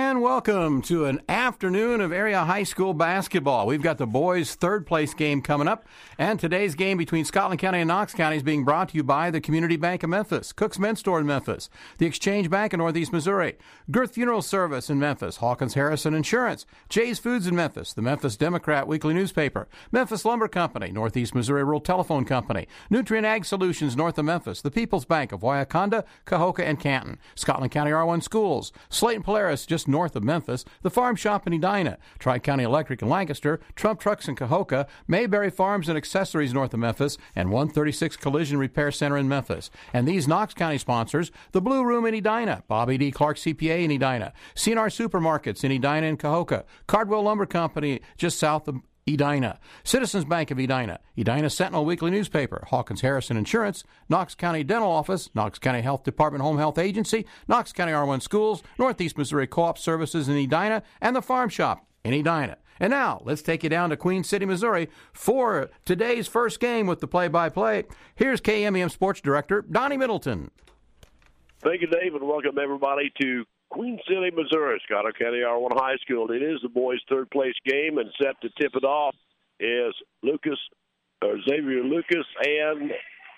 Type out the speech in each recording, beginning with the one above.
And welcome to an afternoon of area high school basketball. We've got the boys' third-place game coming up, and today's game between Scotland County and Knox County is being brought to you by the Community Bank of Memphis, Cook's Men's Store in Memphis, the Exchange Bank in Northeast Missouri, Girth Funeral Service in Memphis, Hawkins Harrison Insurance, Jay's Foods in Memphis, the Memphis Democrat Weekly Newspaper, Memphis Lumber Company, Northeast Missouri Rural Telephone Company, Nutrient Ag Solutions north of Memphis, the People's Bank of Waiaconda, Cahokia, and Canton, Scotland County R1 Schools, Slayton Polaris just north of Memphis, the Farm Shop in Edina, Tri-County Electric in Lancaster, Trump Trucks in Cahokia, Mayberry Farms and Accessories north of Memphis, and 136 Collision Repair Center in Memphis. And these Knox County sponsors, the Blue Room in Edina, Bobby D. Clark CPA in Edina, CNR Supermarkets in Edina and Cahokia, Cardwell Lumber Company just south of Edina, Citizens Bank of Edina, Edina Sentinel Weekly Newspaper, Hawkins Harrison Insurance, Knox County Dental Office, Knox County Health Department Home Health Agency, Knox County R1 Schools, Northeast Missouri Co-op Services in Edina, and the Farm Shop in Edina. And now, let's take you down to Queen City, Missouri for today's first game with the play-by-play. Here's KMEM Sports Director Donnie Middleton. Thank you, Dave, and welcome everybody to Queen City, Missouri, Scotland County R1 High School. It is the boys' third-place game, and set to tip it off is Xavier Lucas and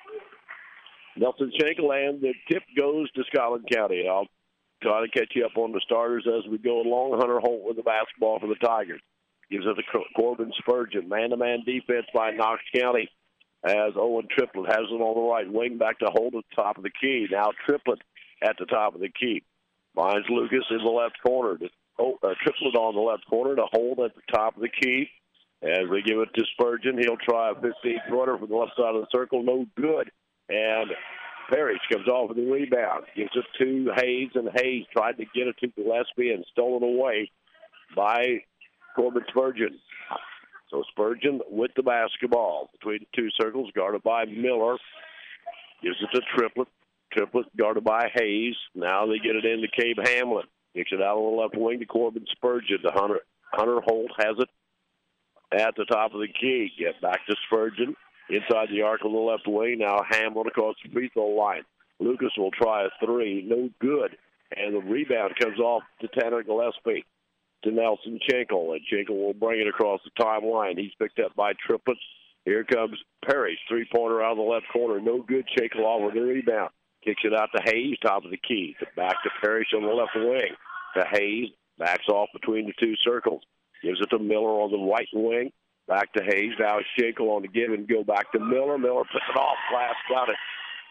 Nelson Schenkel, and the tip goes to Scotland County. I'll try to catch you up on the starters as we go along. Hunter Holt with the basketball for the Tigers. Gives it to Corbin Spurgeon. Man-to-man defense by Knox County as Owen Triplett has it on the right wing, back to Holt at the top of the key. Now Triplett at the top of the key. Finds Lucas in the left corner. Triplett on the left corner to Holt at the top of the key. As we give it to Spurgeon, he'll try a 15-footer from the left side of the circle. No good. And Parrish comes off with the rebound. Gives it to Hayes, and Hayes tried to get it to Gillespie and stolen away by Corbin Spurgeon. So Spurgeon with the basketball between the two circles, guarded by Miller. Gives it to Triplett. Triplett guarded by Hayes. Now they get it into Cabe Hamlin. Kicks it out on the left wing to Corbin Spurgeon. To Hunter Holt has it at the top of the key. Get back to Spurgeon. Inside the arc on the left wing. Now Hamlin across the free throw line. Lucas will try a three. No good. And the rebound comes off to Tanner Gillespie to Nelson Schenkel. And Schenkel will bring it across the timeline. He's picked up by Triplett. Here comes Parrish. Three-pointer out of the left corner. No good. Schenkel off with the rebound. Kicks it out to Hayes, top of the key. Back to Parrish on the left wing. To Hayes, backs off between the two circles. Gives it to Miller on the right wing. Back to Hayes. Now Schenkel on the give and go back to Miller. Miller puts it off. Glass got it.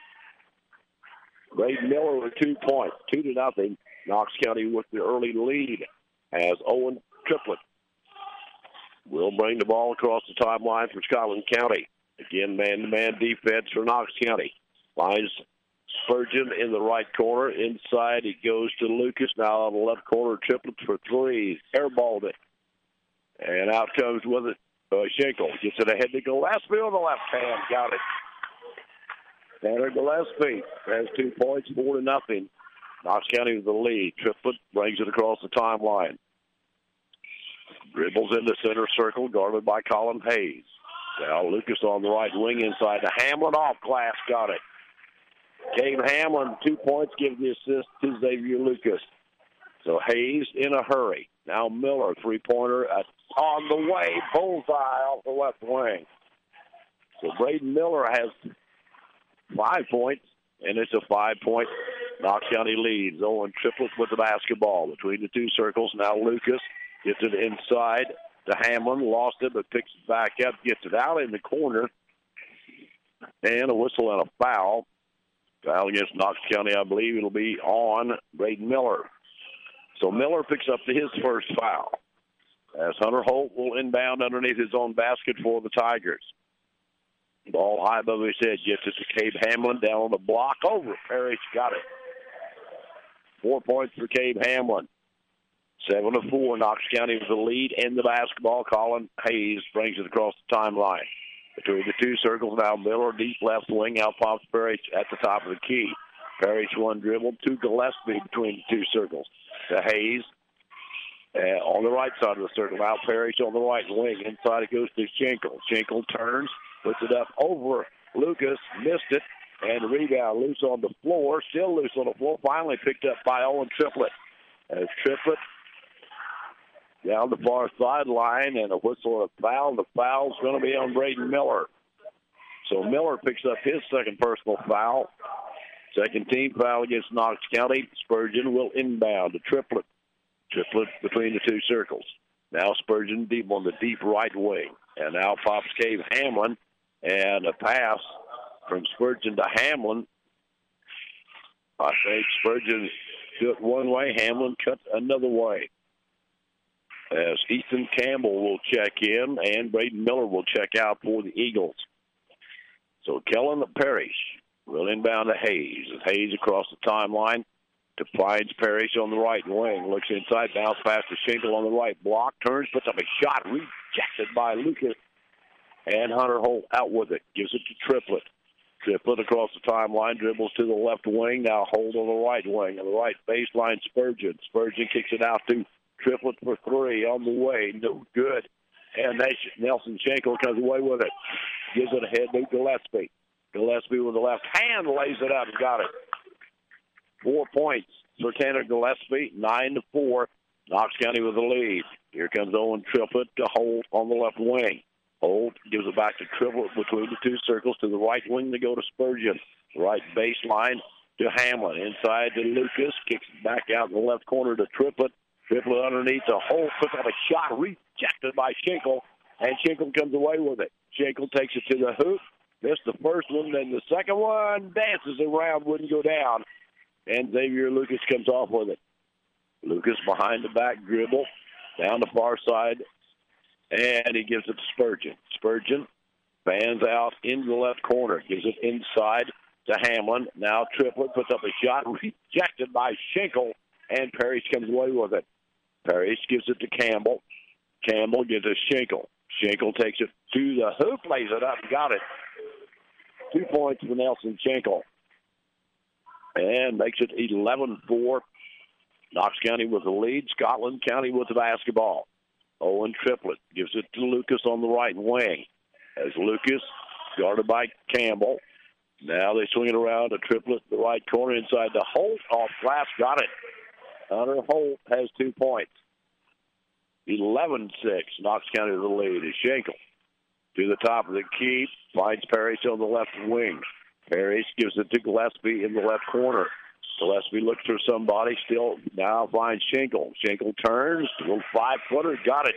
Braden Miller with 2 points. 2-0. Knox County with the early lead as Owen Triplett will bring the ball across the timeline for Scotland County. Again, man-to-man defense for Knox County. Finds Spurgeon in the right corner. Inside, he goes to Lucas. Now on the left corner, Triplett for three. Airballed it. And out comes with it Schenkel. Gets it ahead to Gillespie on the left hand. Got it. Tanner Gillespie has 2 points, 4-0. Knox County with the lead. Triplett brings it across the timeline. Dribbles in the center circle, guarded by Colin Hayes. Now Lucas on the right wing inside to Hamlin. Off glass. Got it. Gabe Hamlin, 2 points, gives the assist to Xavier Lucas. So Hayes in a hurry. Now Miller, three-pointer on the way. Bullseye off the left wing. So Braden Miller has 5 points, and it's a 5-point Knox County lead. Owen Triplett with the basketball between the two circles. Now Lucas gets it inside to Hamlin. Lost it, but picks it back up. Gets it out in the corner. And a whistle and a foul. Foul against Knox County, I believe it'll be on Braden Miller. So Miller picks up his first foul as Hunter Holt will inbound underneath his own basket for the Tigers. Ball high above his head, gets it to Cabe Hamlin down on the block over. Parrish got it. 4 points for Cabe Hamlin. 7-4, Knox County with the lead in the basketball. Colin Hayes brings it across the timeline. Between the two circles now, Miller, deep left wing, out pops Parrish at the top of the key. Parrish one dribble to Gillespie between the two circles. To Hayes on the right side of the circle. Now Parrish on the right wing. Inside it goes to Schenkel. Schenkel turns, puts it up over Lucas, missed it, and the rebound loose on the floor. Still loose on the floor. Finally picked up by Owen Triplett. As Triplett down the far sideline, and a whistle and a foul. The foul's going to be on Braden Miller. So Miller picks up his second personal foul. Second team foul against Knox County. Spurgeon will inbound to Triplett. Triplett between the two circles. Now Spurgeon deep on the deep right wing. And now pops Cave Hamlin. And a pass from Spurgeon to Hamlin. I think Spurgeon cut one way, Hamlin cut another way. As Ethan Campbell will check in and Braden Miller will check out for the Eagles. So Kellen Parrish will inbound to Hayes. Hayes across the timeline to finds Parrish on the right wing. Looks inside, bounce past to Schenkel on the right block. Turns, puts up a shot, rejected by Lucas. And Hunter Holt out with it. Gives it to Triplett. Triplett across the timeline, dribbles to the left wing. Now Holt on the right wing. On the right baseline, Spurgeon. Spurgeon kicks it out to Triplett for three on the way. No good. And Nelson Schenkel comes away with it. Gives it ahead to Gillespie. Gillespie with the left hand lays it up and got it. 4 points for Tanner Gillespie, 9-4. Knox County with the lead. Here comes Owen Triplett to Holt on the left wing. Holt gives it back to Triplett between the two circles to the right wing to go to Spurgeon. Right baseline to Hamlin. Inside to Lucas. Kicks it back out in the left corner to Triplett. Triplett underneath to Holt. Puts up a shot rejected by Schenkel. And Schenkel comes away with it. Schenkel takes it to the hoop. Missed the first one. Then the second one dances around. Wouldn't go down. And Xavier Lucas comes off with it. Lucas behind the back dribble. Down the far side. And he gives it to Spurgeon. Spurgeon fans out into the left corner. Gives it inside to Hamlin. Now Triplett puts up a shot. Rejected by Schenkel. And Parrish comes away with it. Parrish gives it to Campbell. Campbell gives it to Schenkel. Schenkel takes it to the hoop. Lays it up. Got it. 2 points for Nelson Schenkel. And makes it 11-4. Knox County with the lead. Scotland County with the basketball. Owen Triplett gives it to Lucas on the right wing. As Lucas guarded by Campbell. Now they swing it around to Triplett, the right corner inside to Holt. Off glass, got it. Hunter Holt has 2 points. 11-6. Knox County with the lead. Is Schenkel to the top of the key. Finds Parrish on the left wing. Parrish gives it to Gillespie in the left corner. Gillespie looks for somebody. Still now finds Schenkel. Schenkel turns. A little 5-footer. Got it.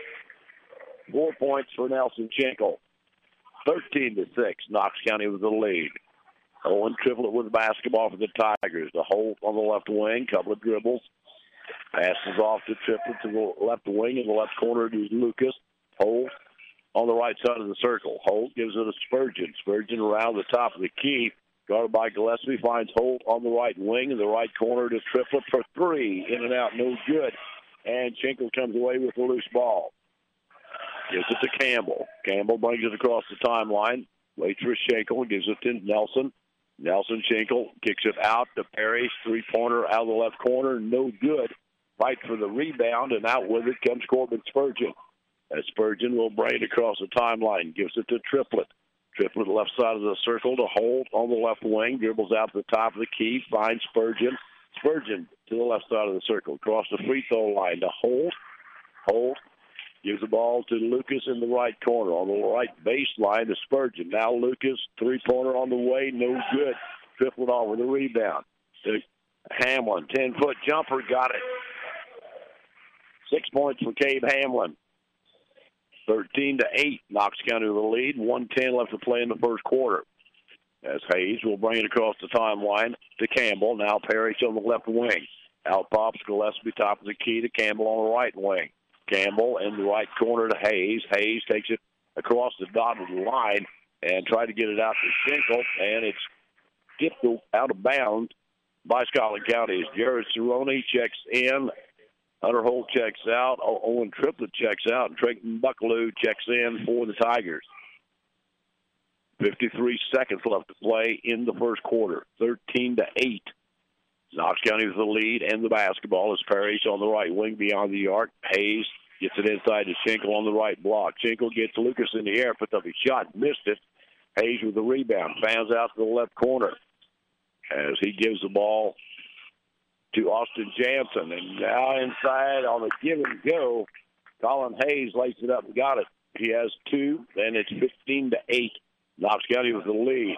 4 points for Nelson Schenkel. 13-6. Knox County with the lead. Owen Triplett with the basketball for the Tigers. The Holt on the left wing. Couple of dribbles. Passes off to Triplett to the left wing. In the left corner to Lucas. Holt on the right side of the circle. Holt gives it to Spurgeon. Spurgeon around the top of the key. Guarded by Gillespie, finds Holt on the right wing in the right corner to Triplett for three. In and out, no good. And Schenkel comes away with the loose ball. Gives it to Campbell. Campbell brings it across the timeline. Waits for Schenkel. Gives it to Nelson. Nelson Schenkel kicks it out to Parrish. Three-pointer out of the left corner. No good. Fight for the rebound, and out with it comes Corbin Spurgeon. As Spurgeon will bring it across the timeline. Gives it to Triplett. Triplett left side of the circle to Holt on the left wing. Dribbles out to the top of the key. Finds Spurgeon. Spurgeon to the left side of the circle. Across the free throw line to Holt. Holt gives the ball to Lucas in the right corner. On the right baseline to Spurgeon. Now Lucas, three-pointer on the way. No good. Triplett off with a rebound. To Hamlin, 10-foot jumper. Got it. 6 points for Cave Hamlin. 13-8. Knox County with the lead. 1:10 left to play in the first quarter. As Hayes will bring it across the timeline to Campbell. Now Parrish on the left wing. Out pops Gillespie, top of the key to Campbell on the right wing. Campbell in the right corner to Hayes. Hayes takes it across the dotted line and tried to get it out to Schenkel, and it's skipped out of bounds by Scotland County. As Jared Cerrone checks in. Hunter Holt checks out. Owen Triplett checks out. And Trenton Bucklew checks in for the Tigers. 53 seconds left to play in the first quarter. 13-8. Knox County with the lead and the basketball as Parrish on the right wing beyond the arc. Hayes gets it inside to Schenkel on the right block. Schenkel gets Lucas in the air, puts up a shot, missed it. Hayes with the rebound. Fans out to the left corner as he gives the ball to Austin Jansen. And now inside on the give and go Colin Hayes lays it up and got it. He has 2, and it's 15-8. Knox County with the lead.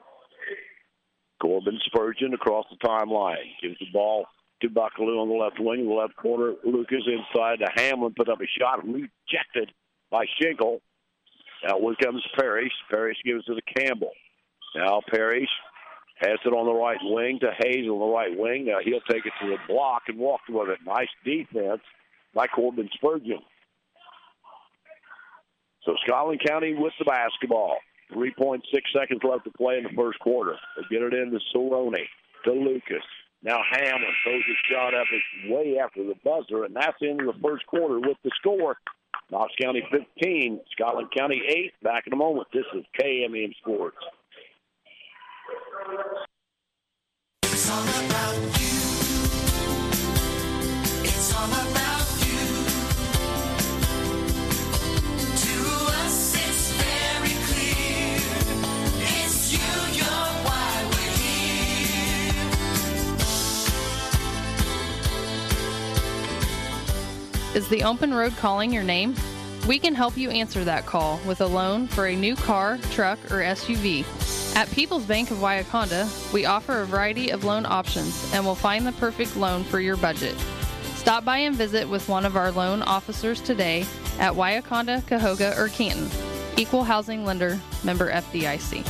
Corbin Spurgeon across the timeline. Gives the ball to Buckaloo on the left wing. In the left corner, Lucas inside to Hamlin. Put up a shot. Rejected by Schenkel. Now here comes Parrish. Parrish gives it to Campbell. Now Parrish has it on the right wing to Hayes on the right wing. Now he'll take it to the block and walk with it. Nice defense by Corbin Spurgeon. So Scotland County with the basketball. 3.6 seconds left to play in the first quarter. They get it into Cerrone, to Lucas. Now Hamlin throws his shot up. It's way after the buzzer, and that's into the first quarter with the score. Knox County 15, Scotland County 8. Back in a moment. This is KMEM Sports. It's all about you. It's all about you. To us it's very clear. It's you, you're why we're here. Is the open road calling your name? We can help you answer that call with a loan for a new car, truck, or SUV. At People's Bank of Wyaconda, we offer a variety of loan options and will find the perfect loan for your budget. Stop by and visit with one of our loan officers today at Wyaconda, Cahoga, or Canton. Equal Housing Lender, member FDIC.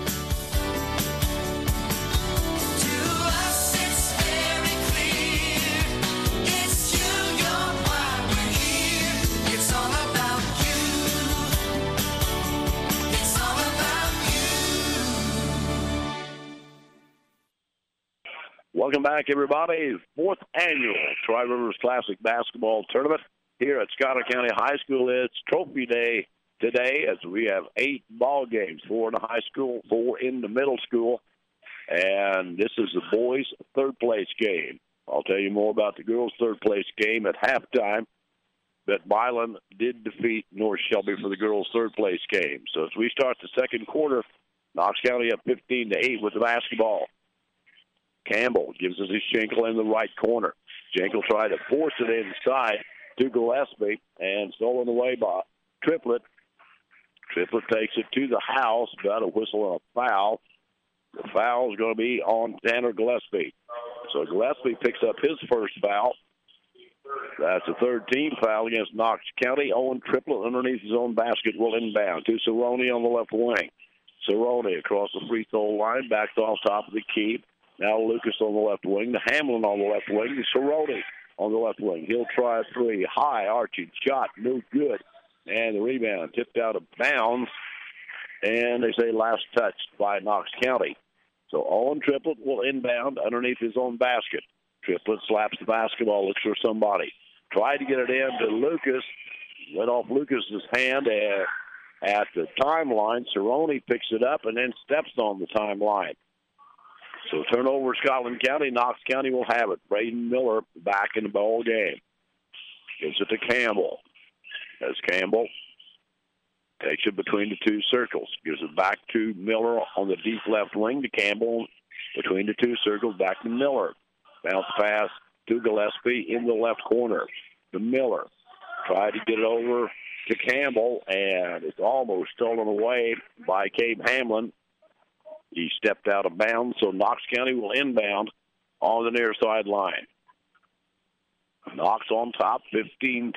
Welcome back, everybody. 4th annual Tri-Rivers Classic Basketball Tournament here at Schotter County High School. It's Trophy Day today as we have 8 ball games, 4 in the high school, 4 in the middle school. And this is the boys' third-place game. I'll tell you more about the girls' third-place game at halftime. But Milan did defeat North Shelby for the girls' third-place game. So as we start the second quarter, Knox County up 15-8 with the basketball. Campbell gives us his Schenkel in the right corner. Schenkel tried to force it inside to Gillespie and stolen away by Triplett. Triplett takes it to the house, got a whistle and a foul. The foul is going to be on Tanner Gillespie. So Gillespie picks up his first foul. That's a third-team foul against Knox County. Owen Triplett underneath his own basket will inbound to Cerrone on the left wing. Cerrone across the free throw line, backed off top of the key. Now Lucas on the left wing, to Hamlin on the left wing, to Cerrone on the left wing. He'll try a 3. High arching shot, no good. And the rebound tipped out of bounds. And they say last touched by Knox County. So Owen Triplett will inbound underneath his own basket. Triplett slaps the basketball, looks for somebody. Tried to get it in to Lucas. Went off Lucas's hand at the timeline. Cerrone picks it up and then steps on the timeline. So turnover, Scotland County. Knox County will have it. Braden Miller back in the ball game. Gives it to Campbell. As Campbell takes it between the two circles. Gives it back to Miller on the deep left wing. To Campbell between the two circles. Back to Miller. Bounce pass to Gillespie in the left corner. To Miller. Tried to get it over to Campbell, and it's almost stolen away by Cabe Hamlin. He stepped out of bounds, so Knox County will inbound on the near sideline. Knox on top, 15-8.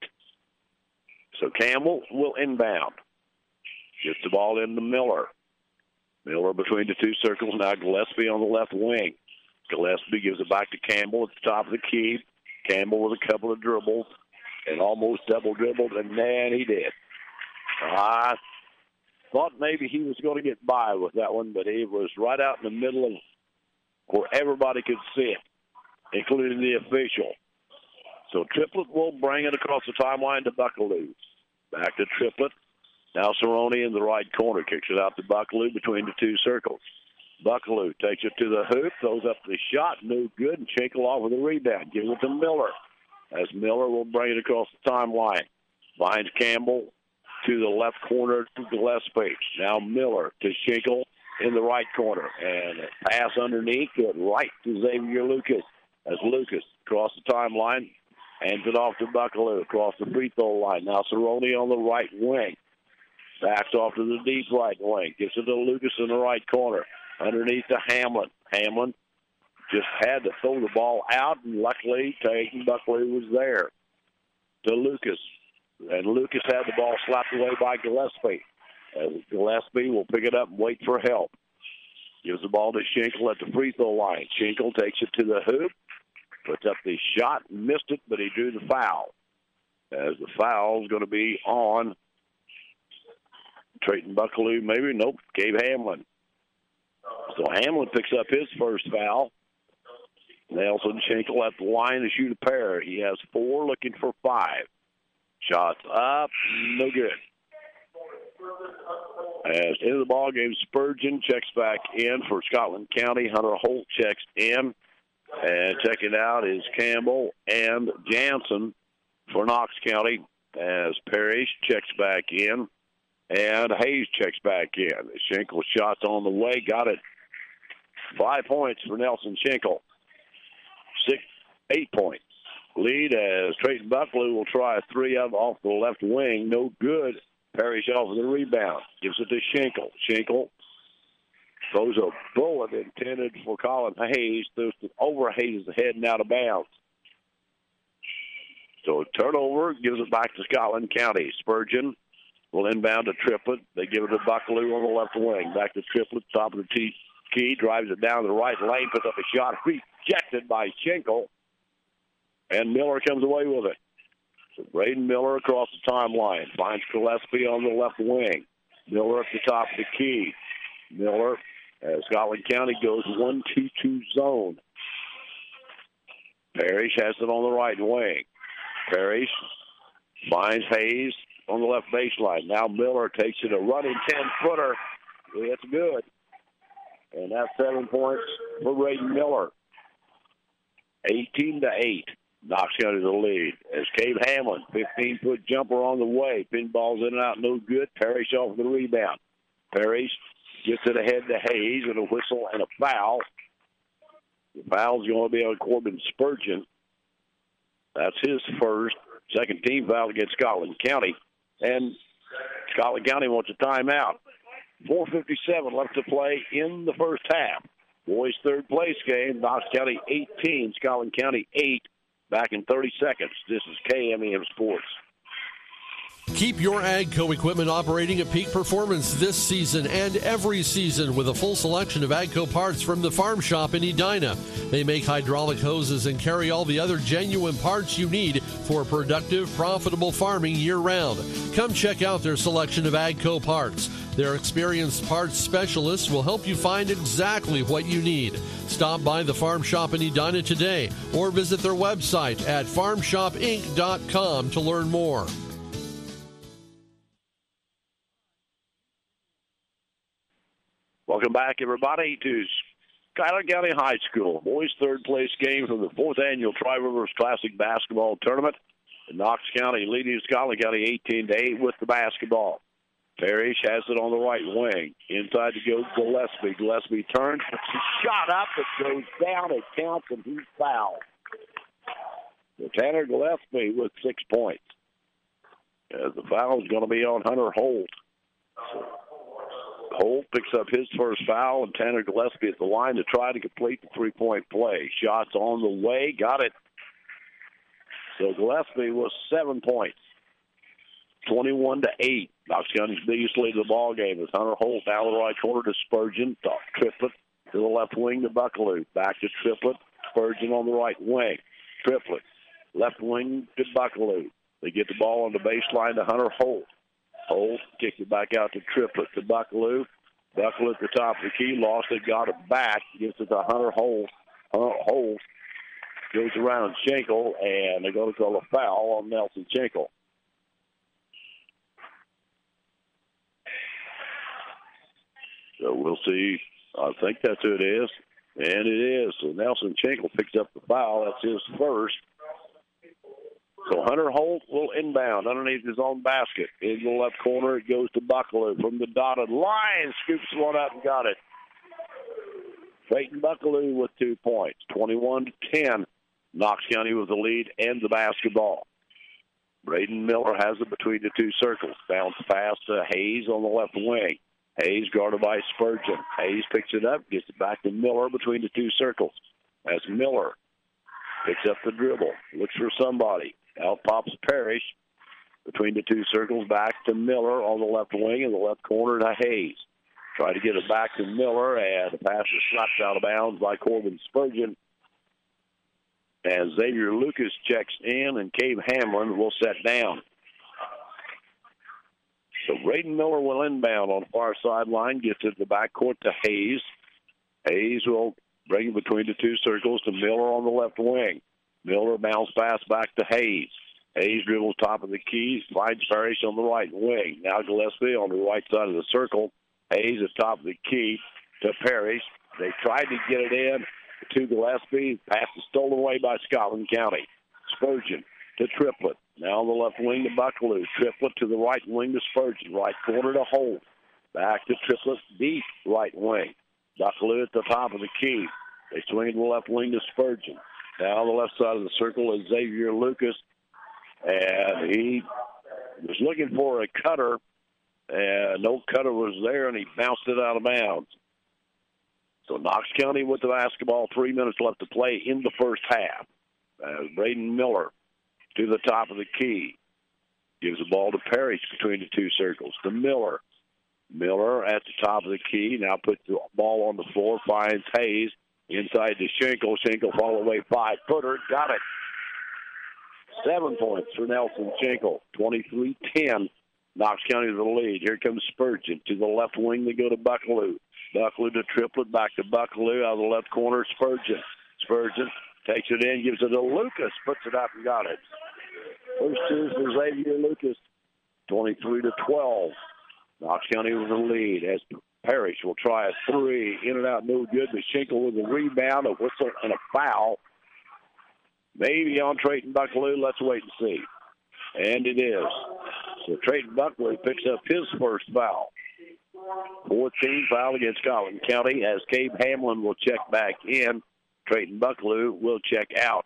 So Campbell will inbound. Gets the ball into Miller. Miller between the two circles. Now Gillespie on the left wing. Gillespie gives it back to Campbell at the top of the key. Campbell with a couple of dribbles and almost double dribbled, and then he did. I thought maybe he was going to get by with that one, but he was right out in the middle of where everybody could see it, including the official. So Triplett will bring it across the timeline to Buckaloo. Back to Triplett. Now Cerrone in the right corner. Kicks it out to Buckaloo between the two circles. Buckaloo takes it to the hoop, throws up the shot, no good, and Schenkel off with a rebound. Gives it to Miller. As Miller will bring it across the timeline. Finds Campbell to the left corner to Gillespie. Now Miller to Schenkel in the right corner. And a pass underneath, right to Xavier Lucas. As Lucas across the timeline, Hands it off to Buckaloo across the free throw line. Now Cerrone on the right wing. Backs off to the deep right wing. Gives it to Lucas in the right corner. Underneath to Hamlin. Hamlin just had to throw the ball out, and luckily Peyton Buckley was there. To Lucas. And Lucas had the ball slapped away by Gillespie. Gillespie will pick it up and wait for help. Gives the ball to Schenkel at the free throw line. Schenkel takes it to the hoop. Puts up the shot, missed it, but he drew the foul. As the foul is going to be on Trayton Buckaloo, maybe. Nope, Gabe Hamlin. So Hamlin picks up his first foul. Nelson Schenkel at the line to shoot a pair. He has 4, looking for 5. Shots up, no good. As into the ball game, Spurgeon checks back in for Scotland County. Hunter Holt checks in. And checking out is Campbell and Jansen for Knox County as Parrish checks back in and Hayes checks back in. Schenkel shots on the way, got it. 5 points for Nelson Schenkel. 8 points. Lead as Trayton Buckley will try a 3 off the left wing. No good. Parrish off the rebound. Gives it to Schenkel. Schenkel throws a bullet intended for Colin Hayes. Throws it over Hayes' head and out of bounds. So a turnover gives it back to Scotland County. Spurgeon will inbound to Triplett. They give it to Buckaloo on the left wing. Back to Triplett, top of the key, drives it down the right lane, puts up a shot rejected by Schenkel. And Miller comes away with it. So Braden Miller across the timeline. Finds Gillespie on the left wing. Miller at the top of the key. Miller, as Scotland County goes 1-2-2 zone. Parrish has it on the right wing. Parrish finds Hayes on the left baseline. Now Miller takes it a running 10-footer. It's good. And that's 7 points for Braden Miller. 18-8. Knox County the lead. As Gabe Hamlin, 15-foot jumper on the way. Pinball's in and out, no good. Parrish off the rebound. Parrish gets it ahead to Hayes with a whistle and a foul. The foul's going to be on Corbin Spurgeon. That's his first. Second team foul against Scotland County. And Scotland County wants a timeout. 4:57 left to play in the first half. Boys' third place game. Knox County 18, Scotland County 8. Back in 30 seconds. This is KMEM Sports. Keep your AGCO equipment operating at peak performance this season and every season with a full selection of AGCO parts from the Farm Shop in Edina. They make hydraulic hoses and carry all the other genuine parts you need for productive, profitable farming year-round. Come check out their selection of AGCO parts. Their experienced parts specialists will help you find exactly what you need. Stop by the Farm Shop in Edina today or visit their website at farmshopinc.com to learn more. Welcome back, everybody, to Schuyler County High School. Boys' third place game from the 4th annual Tri-Rivers Classic Basketball Tournament. Knox County leading Scotland County 18-8 with the basketball. Parrish has it on the right wing. Inside to go Gillespie. Gillespie turns, puts his shot up. It goes down. It counts, and he's fouled. So Tanner Gillespie with 6 points. As the foul is going to be on Hunter Holt. So Holt picks up his first foul, and Tanner Gillespie at the line to try to complete the three-point play. Shots on the way. Got it. So Gillespie was 7 points. 21-8. Knox County's biggest lead of the ball game is Hunter Holt down the right corner to Spurgeon. Triplett to the left wing to Buckaloo. Back to Triplett. Spurgeon on the right wing. Triplett. Left wing to Buckaloo. They get the ball on the baseline to Hunter Holt. Holt kicks it back out to Triplett to Buckaloo. Buckaloo at the top of the key. Lost it. Got it back. Gives it to Hunter Holt. Hunter Holt goes around Schenkel, and they're going to call a foul on Nelson Schenkel. So we'll see. I think that's who it is. And it is. So Nelson Schenkel picks up the foul. That's his first. So Hunter Holt will inbound underneath his own basket. In the left corner, it goes to Buckaloo from the dotted line. Scoops one up and got it. Trayton Buckaloo with 2 points. 21-10. Knox County with the lead and the basketball. Braden Miller has it between the two circles. Bounce pass to Hayes on the left wing. Hayes guarded by Spurgeon. Hayes picks it up, gets it back to Miller between the two circles. As Miller picks up the dribble, looks for somebody. Out pops Parrish between the two circles, back to Miller on the left wing in the left corner to Hayes. Try to get it back to Miller, and the pass is slapped out of bounds by Corbin Spurgeon. As Xavier Lucas checks in, and Cave Hamlin will set down. So Braden Miller will inbound on the far sideline, gets it to the backcourt to Hayes. Hayes will bring it between the two circles to Miller on the left wing. Miller bounce pass back to Hayes. Hayes dribbles top of the key, finds Parrish on the right wing. Now Gillespie on the right side of the circle. Hayes at top of the key to Parrish. They tried to get it in to Gillespie. Pass is stolen away by Scotland County. Spurgeon to Triplett. Now on the left wing to Buckaloo. Triplett to the right wing to Spurgeon. Right corner to Holt. Back to Triplett, deep right wing. Buckaloo at the top of the key. They swing to the left wing to Spurgeon. Now on the left side of the circle is Xavier Lucas. And he was looking for a cutter. And no cutter was there, and he bounced it out of bounds. So Knox County with the basketball, 3 minutes left to play in the first half. Braden Miller to the top of the key. Gives the ball to Parrish between the two circles. To Miller. Miller at the top of the key. Now puts the ball on the floor. Finds Hayes inside to Schenkel. Schenkel fall away 5-footer. Got it. 7 points for Nelson Schenkel. 23-10. Knox County with the lead. Here comes Spurgeon. To the left wing, they go to Buckaloo. Buckaloo to Triplett. Back to Buckaloo. Out of the left corner, Spurgeon. Spurgeon takes it in, gives it to Lucas. Puts it up and got it. First two for Xavier Lucas. 23-12. Knox County with the lead as Parrish will try a three. In and out, no good. But Schenkel with a rebound, a whistle, and a foul. Maybe on Trayton Buckaloo. Let's wait and see. And it is. So Trayton Buckaloo picks up his first foul. 14 foul against Scotland County as Cave Hamlin will check back in. Trayton Buckaloo will check out.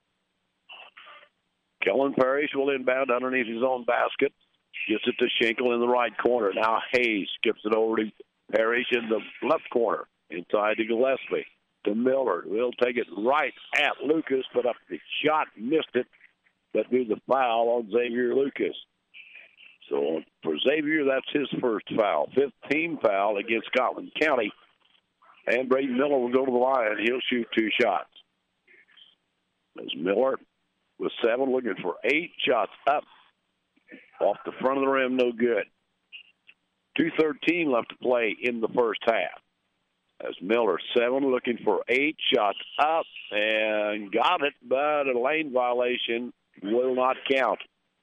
Kellen Parrish will inbound underneath his own basket. Gets it to Schenkel in the right corner. Now Hayes skips it over to Parrish in the left corner. Inside to Gillespie. To Miller. Will take it right at Lucas, but up the shot, missed it. But do the foul on Xavier Lucas. So for Xavier, that's his first foul. 15 foul against Scotland County. And Braden Miller will go to the line. He'll shoot 2 shots. As Miller with 7, looking for 8 shots up. Off the front of the rim, no good. 2:13 left to play in the first half. As Miller, 7, looking for 8 shots up. And got it, but a lane violation will not count.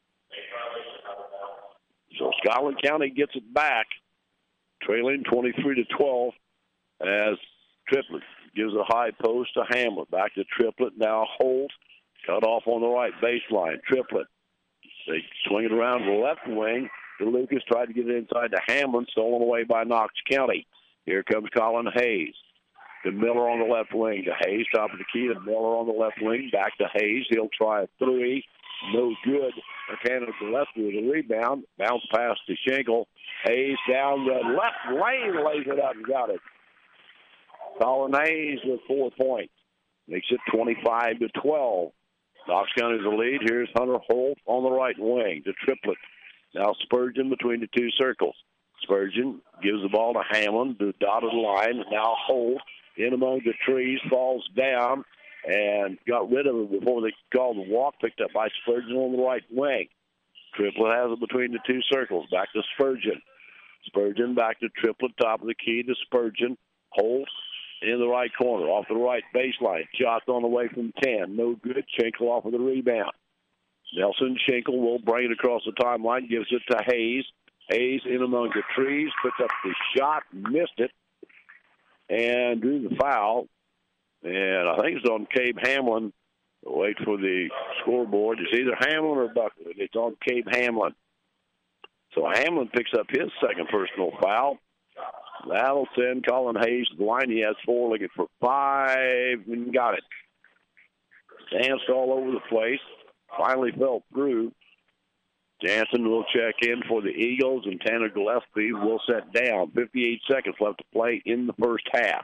So Scotland County gets it back, trailing 23-12 as Triplett gives a high post to Hamlin. Back to Triplett, now Holt, cut off on the right baseline. Triplett, they swing it around the left wing to Lucas, tried to get it inside to Hamlin, stolen away by Knox County. Here comes Colin Hayes. To Miller on the left wing, to Hayes, top of the key, to Miller on the left wing, back to Hayes. He'll try a 3. No good. Canada Gillespie with a rebound. Bounce pass to Schenkel. Hayes down the left lane, lays it up and got it. Colin Hayes with 4 points. Makes it 25-12. Knox County's the lead. Here's Hunter Holt on the right wing to Triplett. Now Spurgeon between the two circles. Spurgeon gives the ball to Hamlin, the dotted line. Now Holt in among the trees, falls down, and got rid of it before they called the walk, picked up by Spurgeon on the right wing. Triplett has it between the two circles. Back to Spurgeon. Spurgeon back to Triplett, top of the key to Spurgeon. Holt in the right corner, off the right baseline. Shots on the way from 10. No good. Schenkel off of the rebound. Nelson Schenkel will bring it across the timeline, gives it to Hayes. Hayes in among the trees, puts up the shot, missed it, and drew the foul. And I think it's on Cave Hamlin. Wait for the scoreboard. It's either Hamlin or Buckley. It's on Cave Hamlin. So Hamlin picks up his second personal foul. That'll send Colin Hayes to the line. He has 4, looking for 5, and got it. danced all over the place, finally fell through. Jansen will check in for the Eagles, and Tanner Gillespie will set down. 58 seconds left to play in the first half.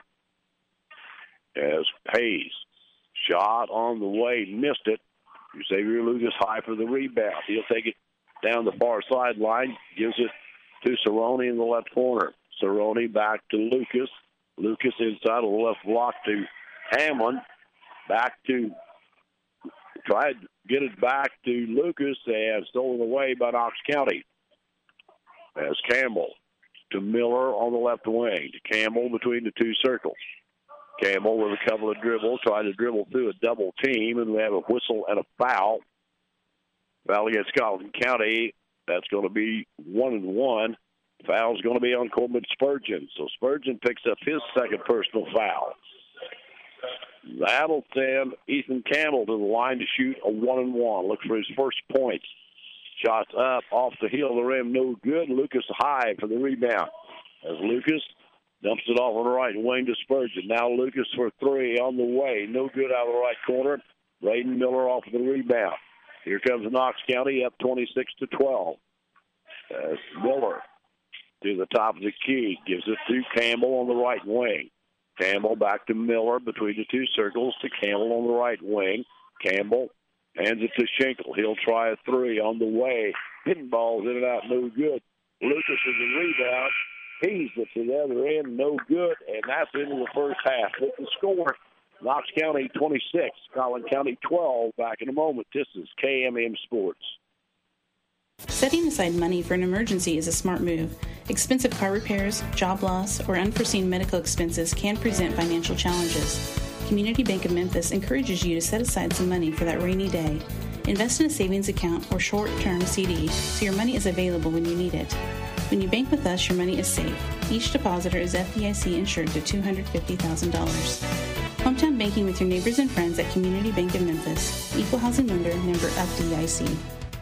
As Hayes, shot on the way, missed it. Xavier Lucas high for the rebound. He'll take it down the far sideline, gives it to Cerrone in the left corner. Cerrone back to Lucas. Lucas inside of the left block to Hamlin. Back to, tried to get it back to Lucas and stolen away by Knox County. As Campbell to Miller on the left wing. To Campbell between the two circles. Campbell with a couple of dribbles, trying to dribble through a double team, and we have a whistle and a foul. Foul against Scotland County. That's going to be 1-1. Foul's going to be on Corbin Spurgeon. So Spurgeon picks up his second personal foul. That'll send Ethan Campbell to the line to shoot a 1-1. Looks for his first point. Shots up off the heel of the rim, no good. Lucas high for the rebound. As Lucas dumps it off on the right wing to Spurgeon. Now Lucas for three on the way. No good out of the right corner. Braden Miller off of the rebound. Here comes Knox County up 26-12. As Miller to the top of the key. Gives it to Campbell on the right wing. Campbell back to Miller between the two circles to Campbell on the right wing. Campbell hands it to Schenkel. He'll try a three on the way. Pinballs in and out, no good. Lucas with the rebound. He's at the other end, no good, and that's into the first half. With the score, Knox County 26, Scotland County 12. Back in a moment. This is KMM Sports. Setting aside money for an emergency is a smart move. Expensive car repairs, job loss, or unforeseen medical expenses can present financial challenges. Community Bank of Memphis encourages you to set aside some money for that rainy day. Invest in a savings account or short-term CD so your money is available when you need it. When you bank with us, your money is safe. Each depositor is FDIC insured to $250,000. Hometown banking with your neighbors and friends at Community Bank of Memphis. Equal housing lender, member FDIC.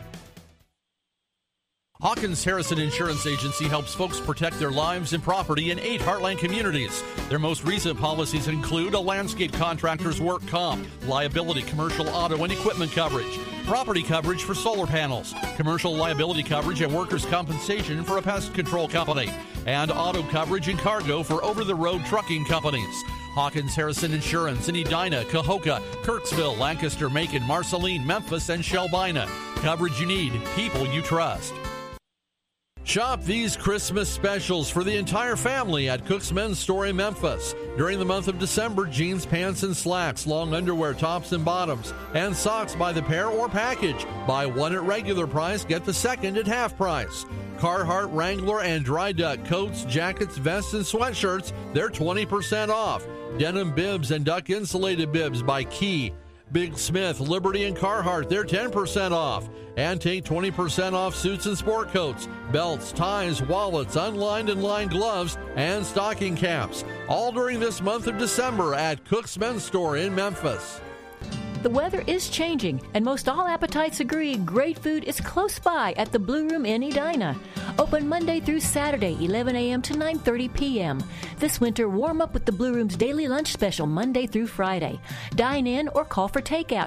Hawkins Harrison Insurance Agency helps folks protect their lives and property in 8 Heartland communities. Their most recent policies include a landscape contractor's work comp, liability, commercial auto and equipment coverage, property coverage for solar panels, commercial liability coverage and workers' compensation for a pest control company, and auto coverage and cargo for over-the-road trucking companies. Hawkins Harrison Insurance in Edina, Cahokia, Kirksville, Lancaster, Macon, Marceline, Memphis, and Shelbina. Coverage you need, people you trust. Shop these Christmas specials for the entire family at Cook's Men's Store in Memphis. During the month of December, jeans, pants, and slacks, long underwear, tops and bottoms, and socks by the pair or package. Buy one at regular price, get the second at half price. Carhartt, Wrangler, and Dry Duck coats, jackets, vests, and sweatshirts, they're 20% off. Denim bibs and duck insulated bibs by Key, Big Smith, Liberty, and Carhartt, they're 10% off. And take 20% off suits and sport coats, belts, ties, wallets, unlined and lined gloves, and stocking caps. All during this month of December at Cook's Men's Store in Memphis. The weather is changing, and most all appetites agree great food is close by at the Blue Room in Edina. Open Monday through Saturday, 11 a.m. to 9:30 p.m. This winter, warm up with the Blue Room's daily lunch special Monday through Friday. Dine in or call for takeout,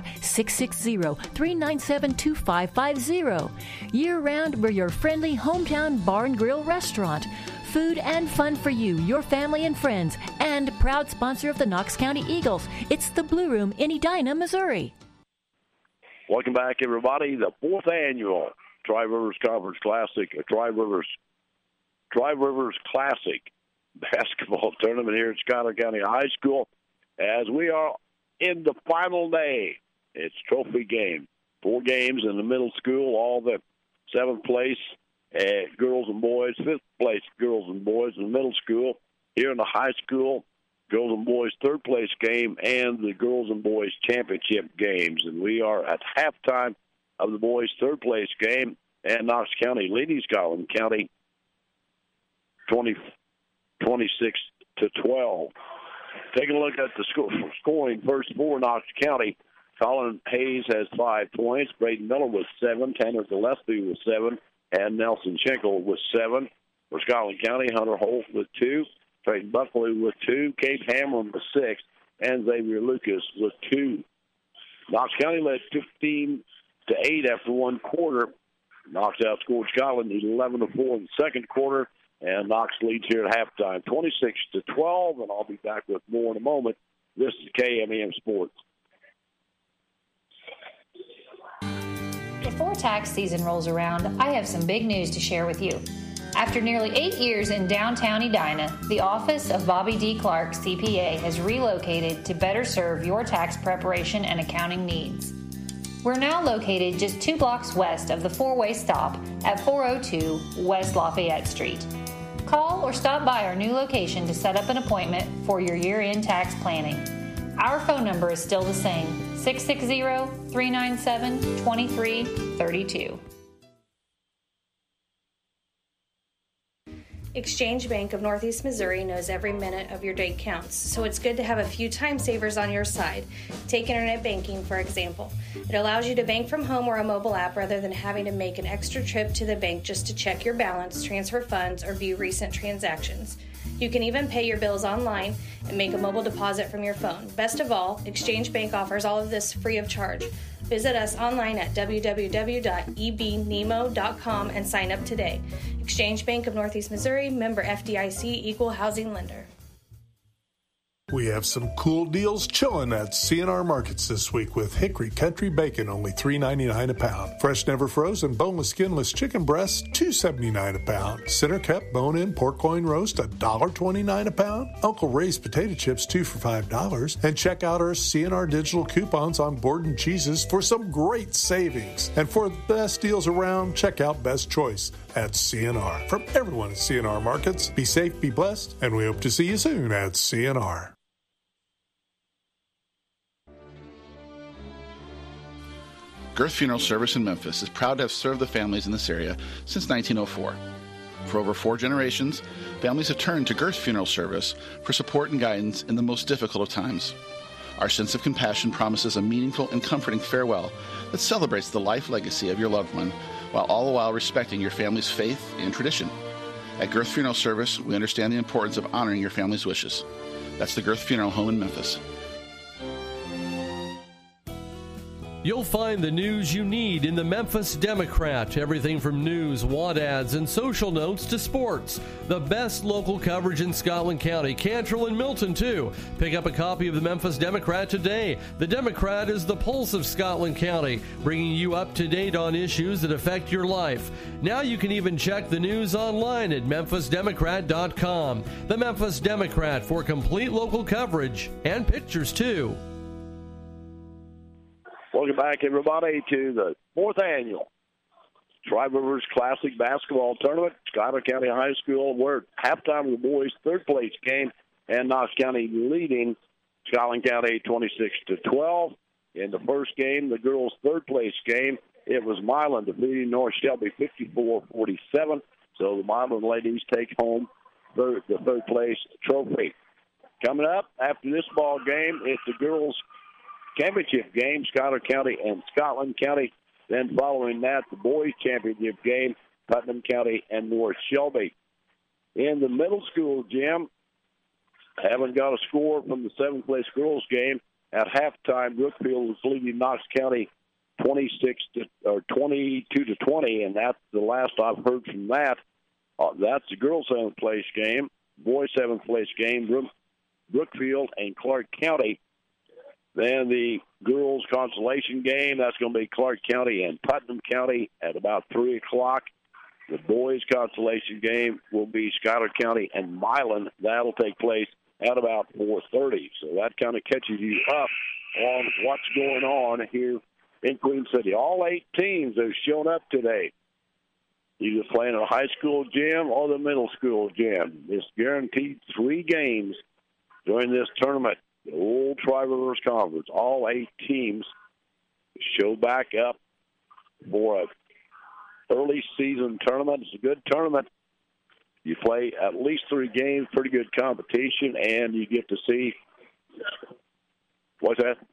660-397-2550. Year-round, we're your friendly hometown bar and grill restaurant. Food and fun for you, your family and friends, and proud sponsor of the Knox County Eagles. It's the Blue Room in Edina, Missouri. Welcome back, everybody. The 4th annual Tri-Rivers Conference Classic, Tri-Rivers Classic basketball tournament here at Scotland County High School. As we are in the final day, it's trophy game. 4 games in the middle school, all the 7th place girls and boys, 5th place girls and boys in the middle school. Here in the high school, girls and boys 3rd place game and the girls and boys championship games. And we are at halftime of the boys 3rd place game, and Knox County leading Scotland County 26-12. Taking a look at the scoring first for Knox County. Colin Hayes has 5 points. Braden Miller with 7. Tanner Gillespie with 7. And Nelson Schenkel with 7. For Scotland County, Hunter Holt with 2. Trayton Buckley with 2. Cade Hamlin with 6. And Xavier Lucas with 2. Knox County led 15-8 after one quarter. Knox outscored Scotland 11-4 in the second quarter, and Knox leads here at halftime, 26-12. And I'll be back with more in a moment. This is KMEM Sports. Before tax season rolls around, I have some big news to share with you. After nearly 8 years in downtown Edina, the office of Bobby D. Clark, CPA, has relocated to better serve your tax preparation and accounting needs. We're now located just 2 blocks west of the four-way stop at 402 West Lafayette Street. Call or stop by our new location to set up an appointment for your year-end tax planning. Our phone number is still the same, 660-397-2332. Exchange Bank of Northeast Missouri knows every minute of your day counts, so it's good to have a few time savers on your side. Take internet banking, for example. It allows you to bank from home or a mobile app rather than having to make an extra trip to the bank just to check your balance, transfer funds, or view recent transactions. You can even pay your bills online and make a mobile deposit from your phone. Best of all, Exchange Bank offers all of this free of charge. Visit us online at www.ebnemo.com and sign up today. Exchange Bank of Northeast Missouri, member FDIC, equal housing lender. We have some cool deals chilling at CNR Markets this week with Hickory Country Bacon, only $3.99 a pound. Fresh, never frozen, boneless, skinless chicken breasts, $2.79 a pound. Center Cut bone-in pork loin roast, $1.29 a pound. Uncle Ray's potato chips, 2 for $5. And check out our CNR digital coupons on Borden cheeses for some great savings. And for the best deals around, check out Best Choice at CNR. From everyone at CNR Markets, be safe, be blessed, and we hope to see you soon at CNR. Girth Funeral Service in Memphis is proud to have served the families in this area since 1904. For over 4 generations, families have turned to Girth Funeral Service for support and guidance in the most difficult of times. Our sense of compassion promises a meaningful and comforting farewell that celebrates the life legacy of your loved one, while all the while respecting your family's faith and tradition. At Girth Funeral Service, we understand the importance of honoring your family's wishes. That's the Girth Funeral Home in Memphis. You'll find the news you need in the Memphis Democrat. Everything from news, want ads, and social notes to sports. The best local coverage in Scotland County, Cantrell and Milton, too. Pick up a copy of the Memphis Democrat today. The Democrat is the pulse of Scotland County, bringing you up to date on issues that affect your life. Now you can even check the news online at memphisdemocrat.com. The Memphis Democrat for complete local coverage and pictures, too. Welcome back, everybody, to the 4th annual Tri-Rivers Classic Basketball Tournament. Schuyler County High School, we're at halftime of the boys' third-place game, and Knox County leading Schuyler County 26-12. In the first game, the girls' third-place game, it was Milan defeating North Shelby 54-47. So the Milan ladies take home the third-place trophy. Coming up after this ball game, it's the girls' championship game, Schuyler County and Scotland County. Then following that, the boys' championship game, Putnam County and North Shelby. In the middle school gym, haven't got a score from the 7th-place girls' game. At halftime, Brookfield was leading Knox County 22-20, and that's the last I've heard from that. That's the girls' 7th-place game. Boys' 7th-place game, Brookfield and Clark County. Then the girls' consolation game, that's going to be Clark County and Putnam County at about 3 o'clock. The boys' consolation game will be Schuyler County and Milan. That'll take place at about 4:30. So that kind of catches you up on what's going on here in Queen City. All 8 teams have shown up today, either playing at a high school gym or the middle school gym. It's guaranteed 3 games during this tournament. The old Tri-Rivers Conference, all 8 teams show back up for an early season tournament. It's a good tournament. You play at least 3 games, pretty good competition, and you get to see what's that?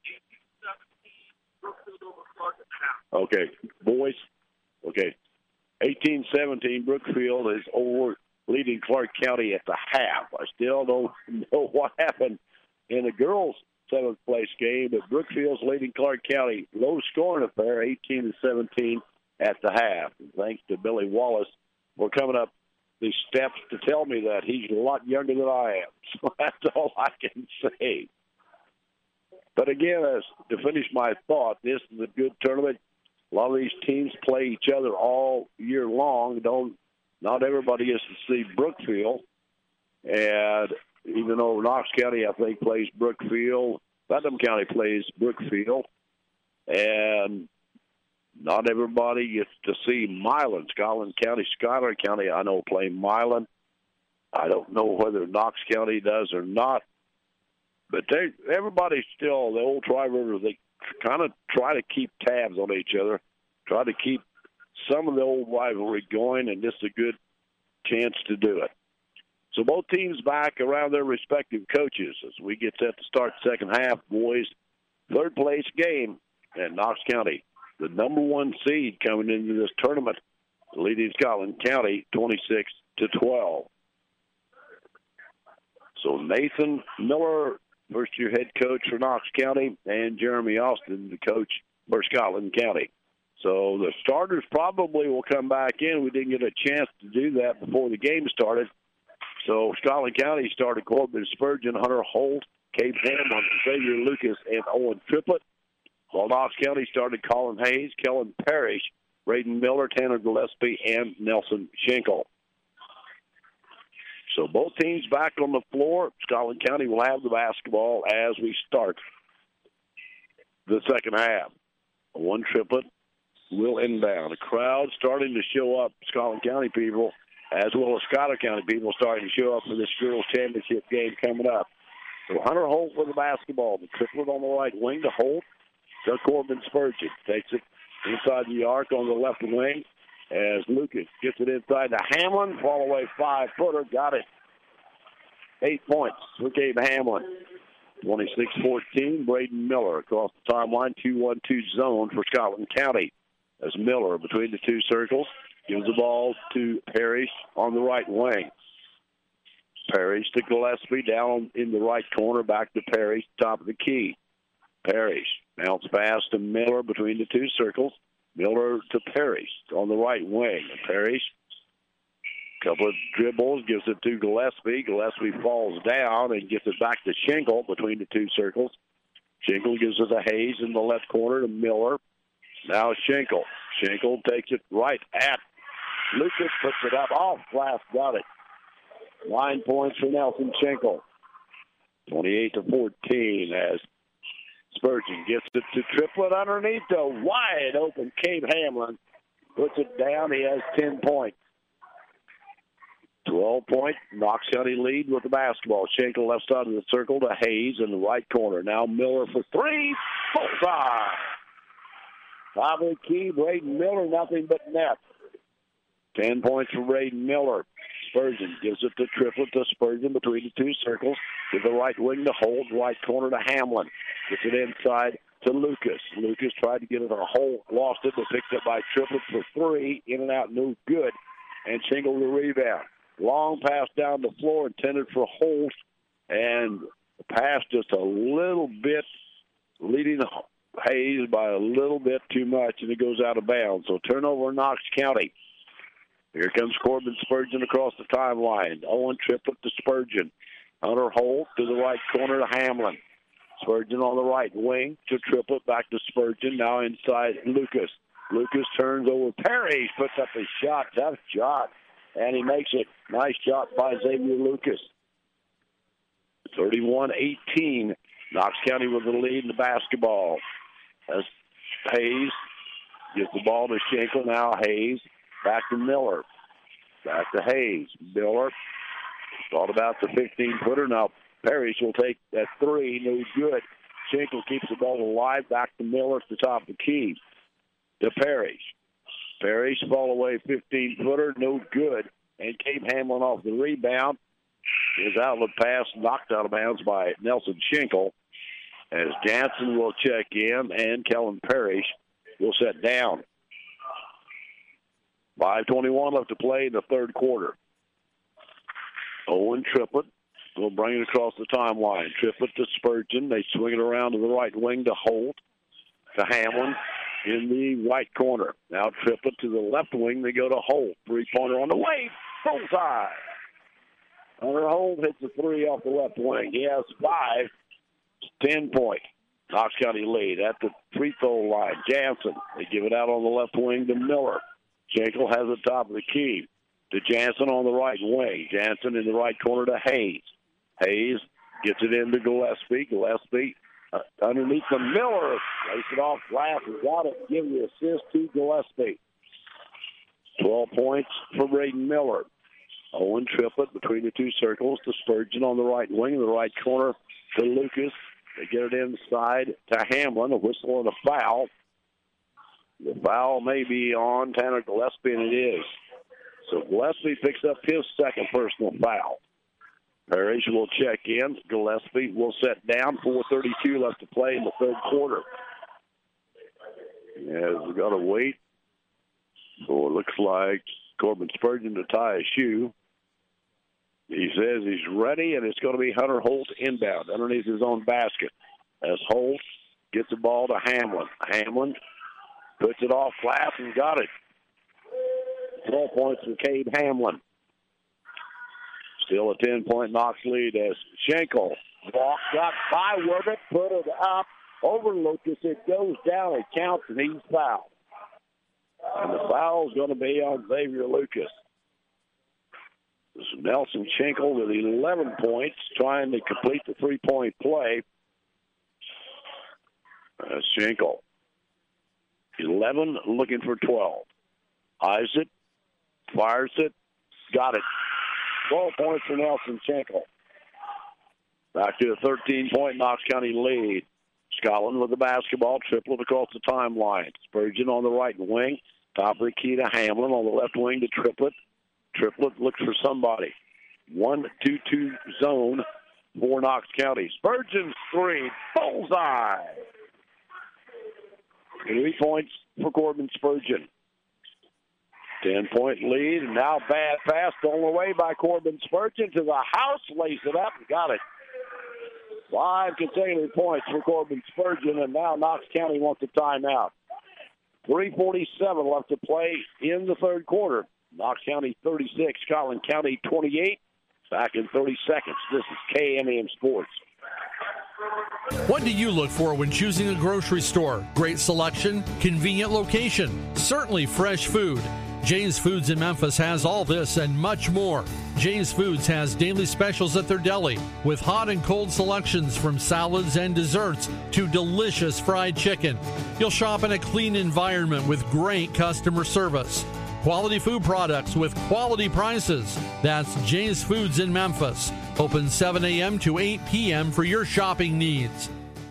Okay, boys. Okay, 18-17. Brookfield is over leading Clark County at the half. I still don't know what happened in the girls' 7th-place game, but Brookfield's leading Clark County. Low-scoring affair, 18-17 at the half. And thanks to Billy Wallace for coming up the steps to tell me that. He's a lot younger than I am, so that's all I can say. But again, as to finish my thought, this is a good tournament. A lot of these teams play each other all year long. Not everybody gets to see Brookfield. And even though Knox County, I think, plays Brookfield, Putnam County plays Brookfield. And not everybody gets to see Milan. Scotland County, Schuyler County, I know, play Milan. I don't know whether Knox County does or not. But everybody's still, the old Tri-Rivers, they kind of try to keep tabs on each other, try to keep some of the old rivalry going, and this is a good chance to do it. So both teams back around their respective coaches as we get set to start second half. Boys, third-place game at Knox County. The number one seed coming into this tournament, leading Scotland County 26-12. So Nathan Miller, first-year head coach for Knox County, and Jeremy Austin, the coach for Scotland County. So the starters probably will come back in. We didn't get a chance to do that before the game started. So Scotland County started Corbin Spurgeon, Hunter Holt, Cape Hamlin, Xavier Lucas, and Owen Triplett. While Knox County started Colin Hayes, Kellen Parrish, Braden Miller, Tanner Gillespie, and Nelson Schenkel. So both teams back on the floor. Scotland County will have the basketball as we start the second half. One Triplett will inbound. A crowd starting to show up, Scotland County people, as well as Schuyler County people starting to show up for this girls' championship game coming up. So Hunter Holt with the basketball. The Triplett on the right wing to Holt. To Corbin Spurgeon. Takes it inside the arc on the left wing as Lucas gets it inside to Hamlin. Fall away 5-footer. Got it. 8 points for Gabe Hamlin. 26-14. Braden Miller across the timeline. 2-1-2 zone for Scotland County. As Miller between the two circles gives the ball to Parrish on the right wing. Parrish to Gillespie down in the right corner. Back to Parrish, top of the key. Parrish bounce pass to Miller between the two circles. Miller to Parrish on the right wing. Parrish, couple of dribbles, gives it to Gillespie. Gillespie falls down and gets it back to Schenkel between the two circles. Schenkel gives it to Hayes in the left corner to Miller. Now Schenkel. Schenkel takes it right at Lucas, puts it up off glass, got it. 9 points for Nelson Schenkel. 28-14 as Spurgeon gets it to Triplett underneath the wide open Cave Hamlin. Puts it down. He has 10 points. 12-point Knox County lead with the basketball. Schenkel left side of the circle to Hayes in the right corner. Now Miller for three. Bullseye. Top of the key, Braden Miller, nothing but net. 10 points for Braden Miller. Spurgeon gives it to Triplett to Spurgeon between the two circles. To the right wing to Holt, right corner to Hamlin. Gets it inside to Lucas. Lucas tried to get it a Holt, lost it, but picked up by Triplett for three. In and out, no good. And Schenkel the rebound. Long pass down the floor intended for Holt. And the pass just a little bit leading Hayes by a little bit too much, and it goes out of bounds. So turnover in Knox County. Here comes Corbin Spurgeon across the timeline. Owen Triplett to Spurgeon. Hunter Holt to the right corner to Hamlin. Spurgeon on the right wing to Triplett, back to Spurgeon. Now inside Lucas. Lucas turns over. Perry puts up a shot. Tough shot. And he makes it. Nice shot by Xavier Lucas. 31-18. Knox County with the lead in the basketball. As Hayes gets the ball to Schenkel. Now Hayes. Back to Miller. Back to Hayes. Miller thought about the 15-footer. Now Parrish will take that three. No good. Schenkel keeps the ball alive. Back to Miller at the top of the key. To Parrish. Parrish fall away 15-footer. No good. And Cape Hamlin off the rebound. His outlet pass knocked out of bounds by Nelson Schenkel. As Jansen will check in and Kellen Parrish will set down. 5:21 left to play in the third quarter. Owen Triplett will bring it across the timeline. Triplett to Spurgeon. They swing it around to the right wing to Holt. To Hamlin in the right corner. Now Triplett to the left wing. They go to Holt. Three-pointer on the way. Bullseye. Hunter Holt hits a three off the left wing. He has 5. 10-point. Knox County lead at the free throw line. Jansen. They give it out on the left wing to Miller. Jekyll has the top of the key. To Jansen on the right wing. Jansen in the right corner to Hayes. Hayes gets it into Gillespie. Gillespie underneath the Miller. Lace it off glass and got it. Give the assist to Gillespie. 12 points for Braden Miller. Owen Triplett between the two circles to Spurgeon on the right wing. In the right corner to Lucas. They get it inside to Hamlin. A whistle and a foul. The foul may be on Tanner Gillespie, and it is. So Gillespie picks up his second personal foul. Parrish will check in. Gillespie will set down. 4:32 left to play in the third quarter. As we've got to wait for, it looks like, Corbin Spurgeon to tie a shoe. He says he's ready, and it's going to be Hunter Holt inbound underneath his own basket. As Holt gets the ball to Hamlin. Hamlin puts it off glass and got it. 12 points for Cade Hamlin. Still a 10-point Knox lead as Schenkel got by with it, put it up over Lucas. It goes down, it counts, and he's fouled. And the foul is going to be on Xavier Lucas. This is Nelson Schenkel with 11 points, trying to complete the three-point play. Schenkel, 11, looking for 12. Eyes it, fires it, got it. 12 points for Nelson Schenkel. Back to a 13-point Knox County lead. Scotland with the basketball, Triplett across the timeline. Spurgeon on the right wing. Top of the key to Hamlin on the left wing to Triplett. Triplett looks for somebody. 1-2-2 zone for Knox County. Spurgeon three. Bullseye. 3 points for Corbin Spurgeon. 10-point lead, and now bad pass stolen away by Corbin Spurgeon to the house. Lays it up and got it. 5 consecutive points for Corbin Spurgeon, and now Knox County wants a timeout. 3:47 left to play in the third quarter. Knox County 36, Scotland County 28. Back in 30 seconds. This is KMAM Sports. What do you look for when choosing a grocery store? Great selection, convenient location, certainly fresh food. Jay's Foods in Memphis has all this and much more. Jay's Foods has daily specials at their deli with hot and cold selections from salads and desserts to delicious fried chicken. You'll shop in a clean environment with great customer service. Quality food products with quality prices. That's Jay's Foods in Memphis. Open 7 a.m. to 8 p.m. for your shopping needs.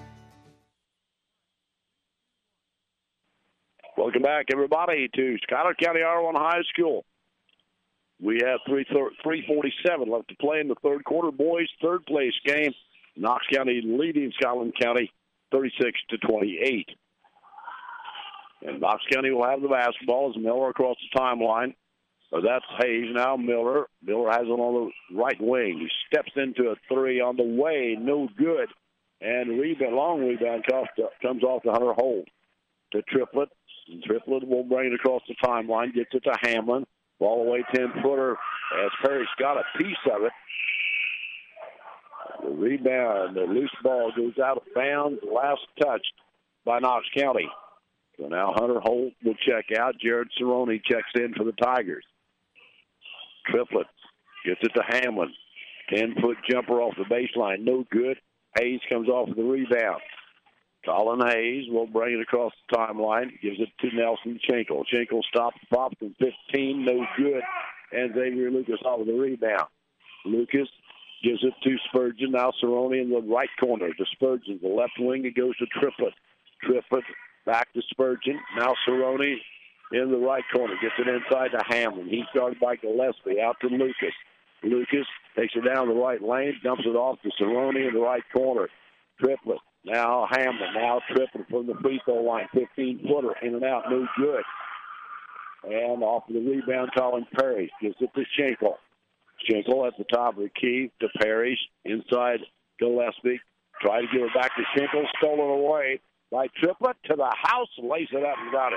Welcome back, everybody, to Schuyler County R1 High School. We have 3:47 left to play in the third quarter. Boys' third place game. Knox County leading Scotland County 36-28. And Knox County will have the basketball as Miller across the timeline. So that's Hayes now. Miller has it on the right wing. He steps into a three on the way. No good. And long rebound comes off to Hunter Holt. To Triplett. And Triplett will bring it across the timeline. Gets it to Hamlin. Ball away 10-footer as Parrish got a piece of it. The rebound, the loose ball goes out of bounds. Last touched by Knox County. So now Hunter Holt will check out. Jared Cerrone checks in for the Tigers. Triplett gets it to Hamlin. 10-foot jumper off the baseline. No good. Hayes comes off with the rebound. Colin Hayes will bring it across the timeline. Gives it to Nelson Schenkel. Schenkel stops, pops from 15. No good. And Xavier Lucas off with the rebound. Lucas gives it to Spurgeon. Now Cerrone in the right corner to Spurgeon. The left wing, it goes to Triplett. Triplett back to Spurgeon. Now Cerrone in the right corner. Gets it inside to Hamlin. He started by Gillespie. Out to Lucas. Lucas takes it down the right lane. Dumps it off to Cerrone in the right corner. Triplett. Now Hamlin. Now Triplett from the free throw line. 15-footer. In and out. No good. And off of the rebound, Colin Parrish gives it to Schenkel. Schenkel at the top of the key to Parrish. Inside Gillespie. Try to give it back to Schenkel. Stolen away by Triplett to the house. Lays it up and got it.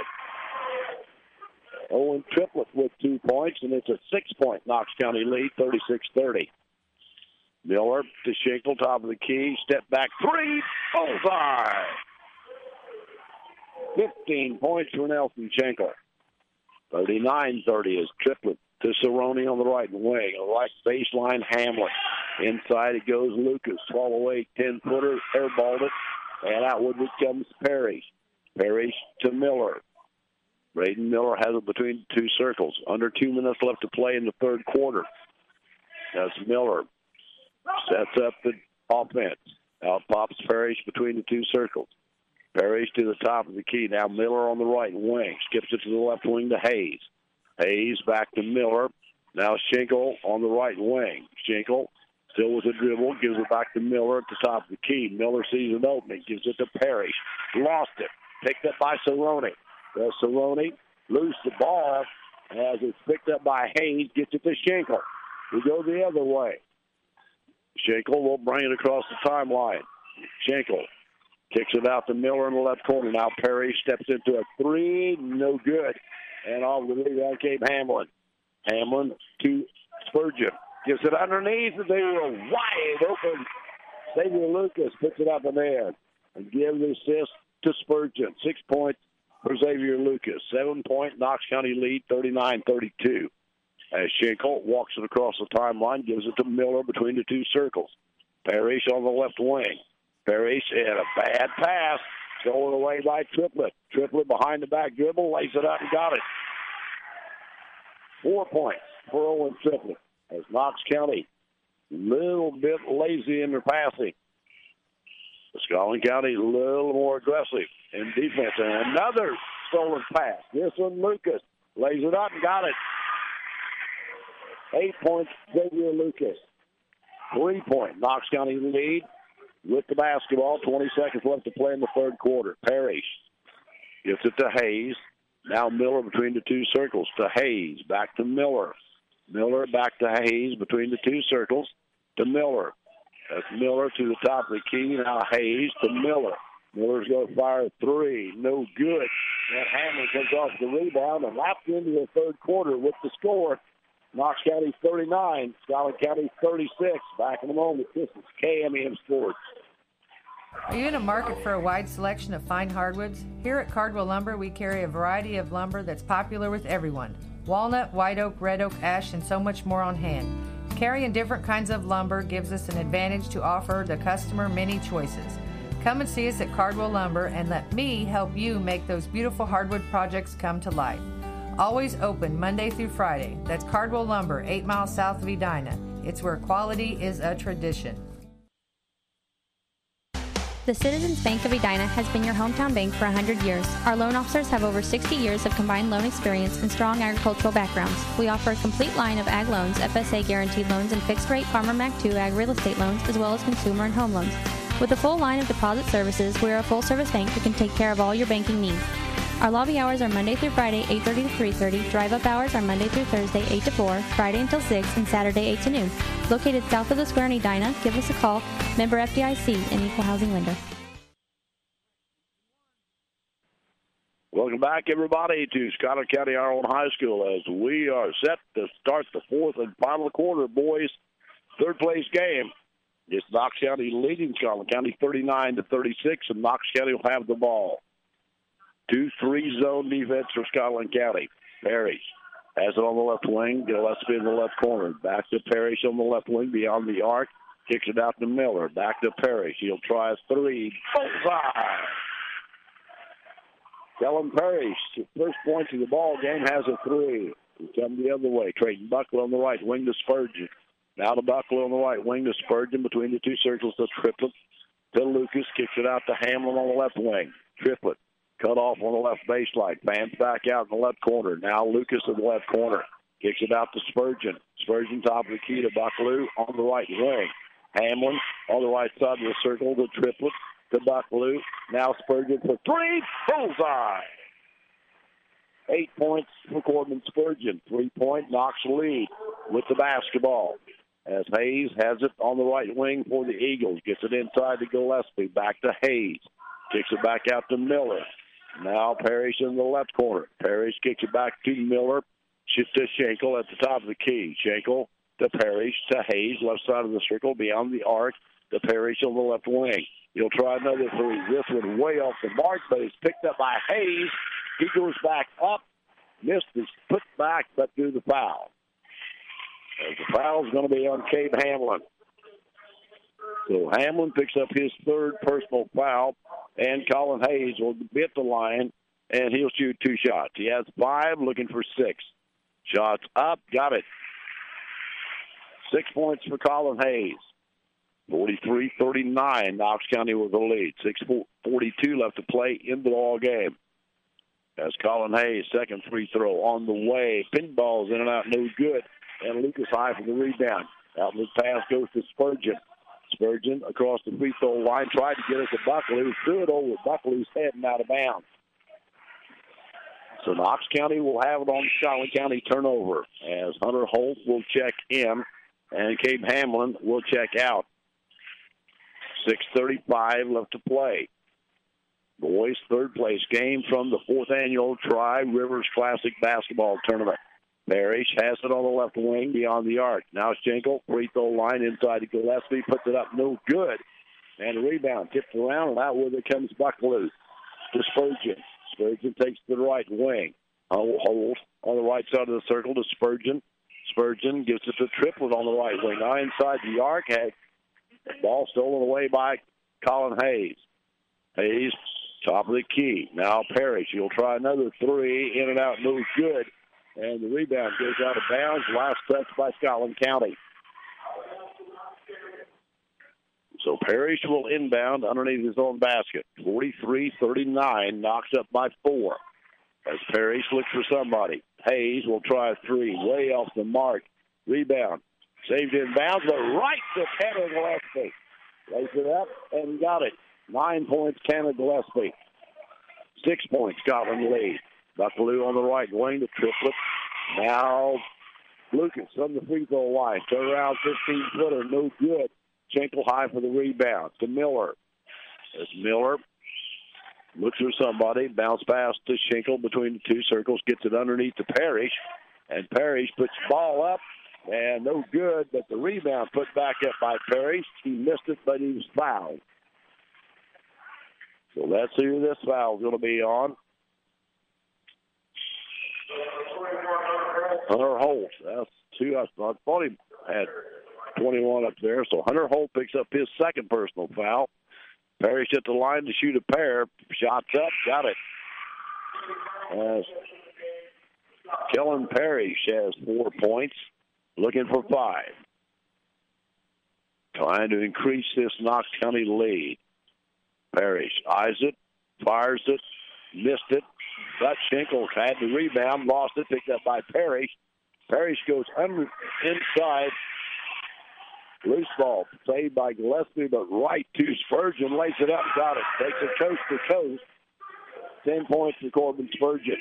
Owen Triplett with 2 points, and it's a 6-point Knox County lead, 36-30. Miller to Schenkel, top of the key. Step back three. Bullseye. 15 points for Nelson Schenkel. 39-30 is Triplett to Cerrone on the right wing. Right baseline, Hamlin. Inside it goes Lucas. 12 away, 10-footer, airballed it. And outward comes Parrish. Parrish to Miller. Braden Miller has it between two circles. Under 2 minutes left to play in the third quarter. That's Miller. Sets up the offense. Out pops Parrish between the two circles. Parrish to the top of the key. Now Miller on the right wing. Skips it to the left wing to Hayes. Hayes back to Miller. Now Schenkel on the right wing. Schenkel still with a dribble. Gives it back to Miller at the top of the key. Miller sees an opening. Gives it to Parrish. Lost it. Picked up by Cerrone. Cerrone loose the ball as it's picked up by Hayes. Gets it to Schenkel. We go the other way. Schenkel will bring it across the timeline. Schenkel kicks it out to Miller in the left corner. Now Perry steps into a three. No good. And off the rebound came Hamlin. Hamlin to Spurgeon. Gives it underneath, and they were wide open. Xavier Lucas picks it up in there and gives the assist to Spurgeon. 6 points for Xavier Lucas. 7-point Knox County lead, 39-32. As Schenkel walks it across the timeline, gives it to Miller between the two circles. Parrish on the left wing. Parrish had a bad pass. Stolen away by Triplett. Triplett behind the back dribble, lays it up and got it. 4 points for Owen Triplett. As Knox County a little bit lazy in their passing. Scotland County a little more aggressive in defense. And another stolen pass. This one, Lucas lays it up and got it. 8 points, Xavier Lucas. 3 point Knox County lead with the basketball. 20 seconds left to play in the third quarter. Parrish gets it to Hayes. Now Miller between the two circles to Hayes. Back to Miller. Miller back to Hayes between the two circles to Miller. That's Miller to the top of the key. Now Hayes to Miller. Miller's going to fire a three. No good. And Hamlin comes off the rebound and laps into the third quarter with the score. Knox County 39, Scotland County 36. Back in a moment. This is KMEM Sports. Are you in a market for a wide selection of fine hardwoods? Here at Cardwell Lumber, we carry a variety of lumber that's popular with everyone. Walnut, white oak, red oak, ash, and so much more on hand. Carrying different kinds of lumber gives us an advantage to offer the customer many choices. Come and see us at Cardwell Lumber and let me help you make those beautiful hardwood projects come to life. Always open Monday through Friday. That's Cardwell Lumber, 8 miles south of Edina. It's where quality is a tradition. The Citizens Bank of Edina has been your hometown bank for 100 years. Our loan officers have over 60 years of combined loan experience and strong agricultural backgrounds. We offer a complete line of ag loans, FSA guaranteed loans, and fixed-rate Farmer Mac 2 ag real estate loans, as well as consumer and home loans. With a full line of deposit services, we are a full-service bank that can take care of all your banking needs. Our lobby hours are Monday through Friday, 8:30 to 3:30. Drive-up hours are Monday through Thursday, 8 to 4, Friday until 6, and Saturday, 8 to noon. Located south of the square in Edina, give us a call. Member FDIC, an equal housing lender. Welcome back, everybody, to Scotland County Ireland High School as we are set to start the fourth and final quarter, boys. Third place game. It's Knox County leading Scotland County 39-36, and Knox County will have the ball. 2-3 zone defense for Scotland County. Parrish has it on the left wing. Gillespie in the left corner. Back to Parrish on the left wing beyond the arc. Kicks it out to Miller. Back to Parrish. He'll try a three. Bullseye! Kellen Parrish, first point of the ball game, has a three. He'll come the other way. Trayton Buckler on the right wing to Spurgeon. Now to Buckler on the right wing to Spurgeon between the two circles to Triplett. To Lucas. Kicks it out to Hamlin on the left wing. Triplett. Cut off on the left baseline. Fans back out in the left corner. Now Lucas in the left corner. Kicks it out to Spurgeon. Spurgeon top of the key to Bucklew on the right wing. Hamlin on the right side of the circle to Triplett to Bucklew. Now Spurgeon for three. Bullseye. 8 points for Corbin Spurgeon. 3-point Knox lead with the basketball. As Hayes has it on the right wing for the Eagles. Gets it inside to Gillespie. Back to Hayes. Kicks it back out to Miller. Now Parrish in the left corner. Parrish kicks it back to Miller. Shifts to Schenkel at the top of the key. Schenkel to Parrish to Hayes. Left side of the circle beyond the arc. To Parrish on the left wing. He'll try another three. This one way off the mark, but it's picked up by Hayes. He goes back up. Missed his put back, but through the foul. As the foul is going to be on Cabe Hamlin. So Hamlin picks up his third personal foul, and Colin Hayes will be at the line, and he'll shoot 2 shots. He has 5, looking for 6. Shots up, got it. 6 points for Colin Hayes. 43-39, Knox County with the lead. 6:42 left to play in the ball game. As Colin Hayes, second free throw on the way. Pinball's in and out, no good. And Lucas High for the rebound. Outlet pass goes to Spurgeon. Spurgeon across the free throw line, tried to get it to Buckley. Threw it over Buckley's head and out of bounds. So Knox County will have it on Scotland County turnover as Hunter Holt will check in and Cabe Hamlin will check out. 6:35 left to play. Boys' third place game from the 4th annual Tri-Rivers Classic Basketball Tournament. Parrish has it on the left wing beyond the arc. Now Schenkel, free throw line inside to Gillespie, puts it up, no good. And a rebound, tipped around, and out with it comes Buckley to Spurgeon. Spurgeon takes the right wing. Holt on the right side of the circle to Spurgeon. Spurgeon gives it to Triplett on the right wing. Now inside the arc, had the ball stolen away by Colin Hayes. Hayes, top of the key. Now Parrish, he'll try another three, in and out, no good. And the rebound goes out of bounds. Last touch by Scotland County. So Parrish will inbound underneath his own basket. 43-39, knocks up by 4. As Parrish looks for somebody. Hayes will try a three, way off the mark. Rebound. Saved in bounds, but right to Tanner Gillespie. Lays it up and got it. 9 points, Tanner Gillespie. 6 points, Scotland lead. Buckaloo on the right wing to Triplett. Now Lucas on the free throw line. Turn around, 15-footer, no good. Schenkel High for the rebound to Miller. As Miller looks for somebody, bounce pass to Schenkel between the two circles, gets it underneath to Parrish, and Parrish puts the ball up, and no good, but the rebound put back up by Parrish. He missed it, but he was fouled. So let's see who this foul is going to be on. Hunter Holt. That's 2. I thought he had 21 up there. So Hunter Holt picks up his second personal foul. Parrish at the line to shoot a pair. Shots up. Got it. As Kellen Parrish has 4 points. Looking for 5. Trying to increase this Knox County lead. Parrish eyes it. Fires it. Missed it. But Schenkel had the rebound, lost it, picked up by Parrish. Parrish goes inside. Loose ball, saved by Gillespie, but right to Spurgeon, lays it up, got it. Takes it coast to coast. 10 points for Corbin Spurgeon.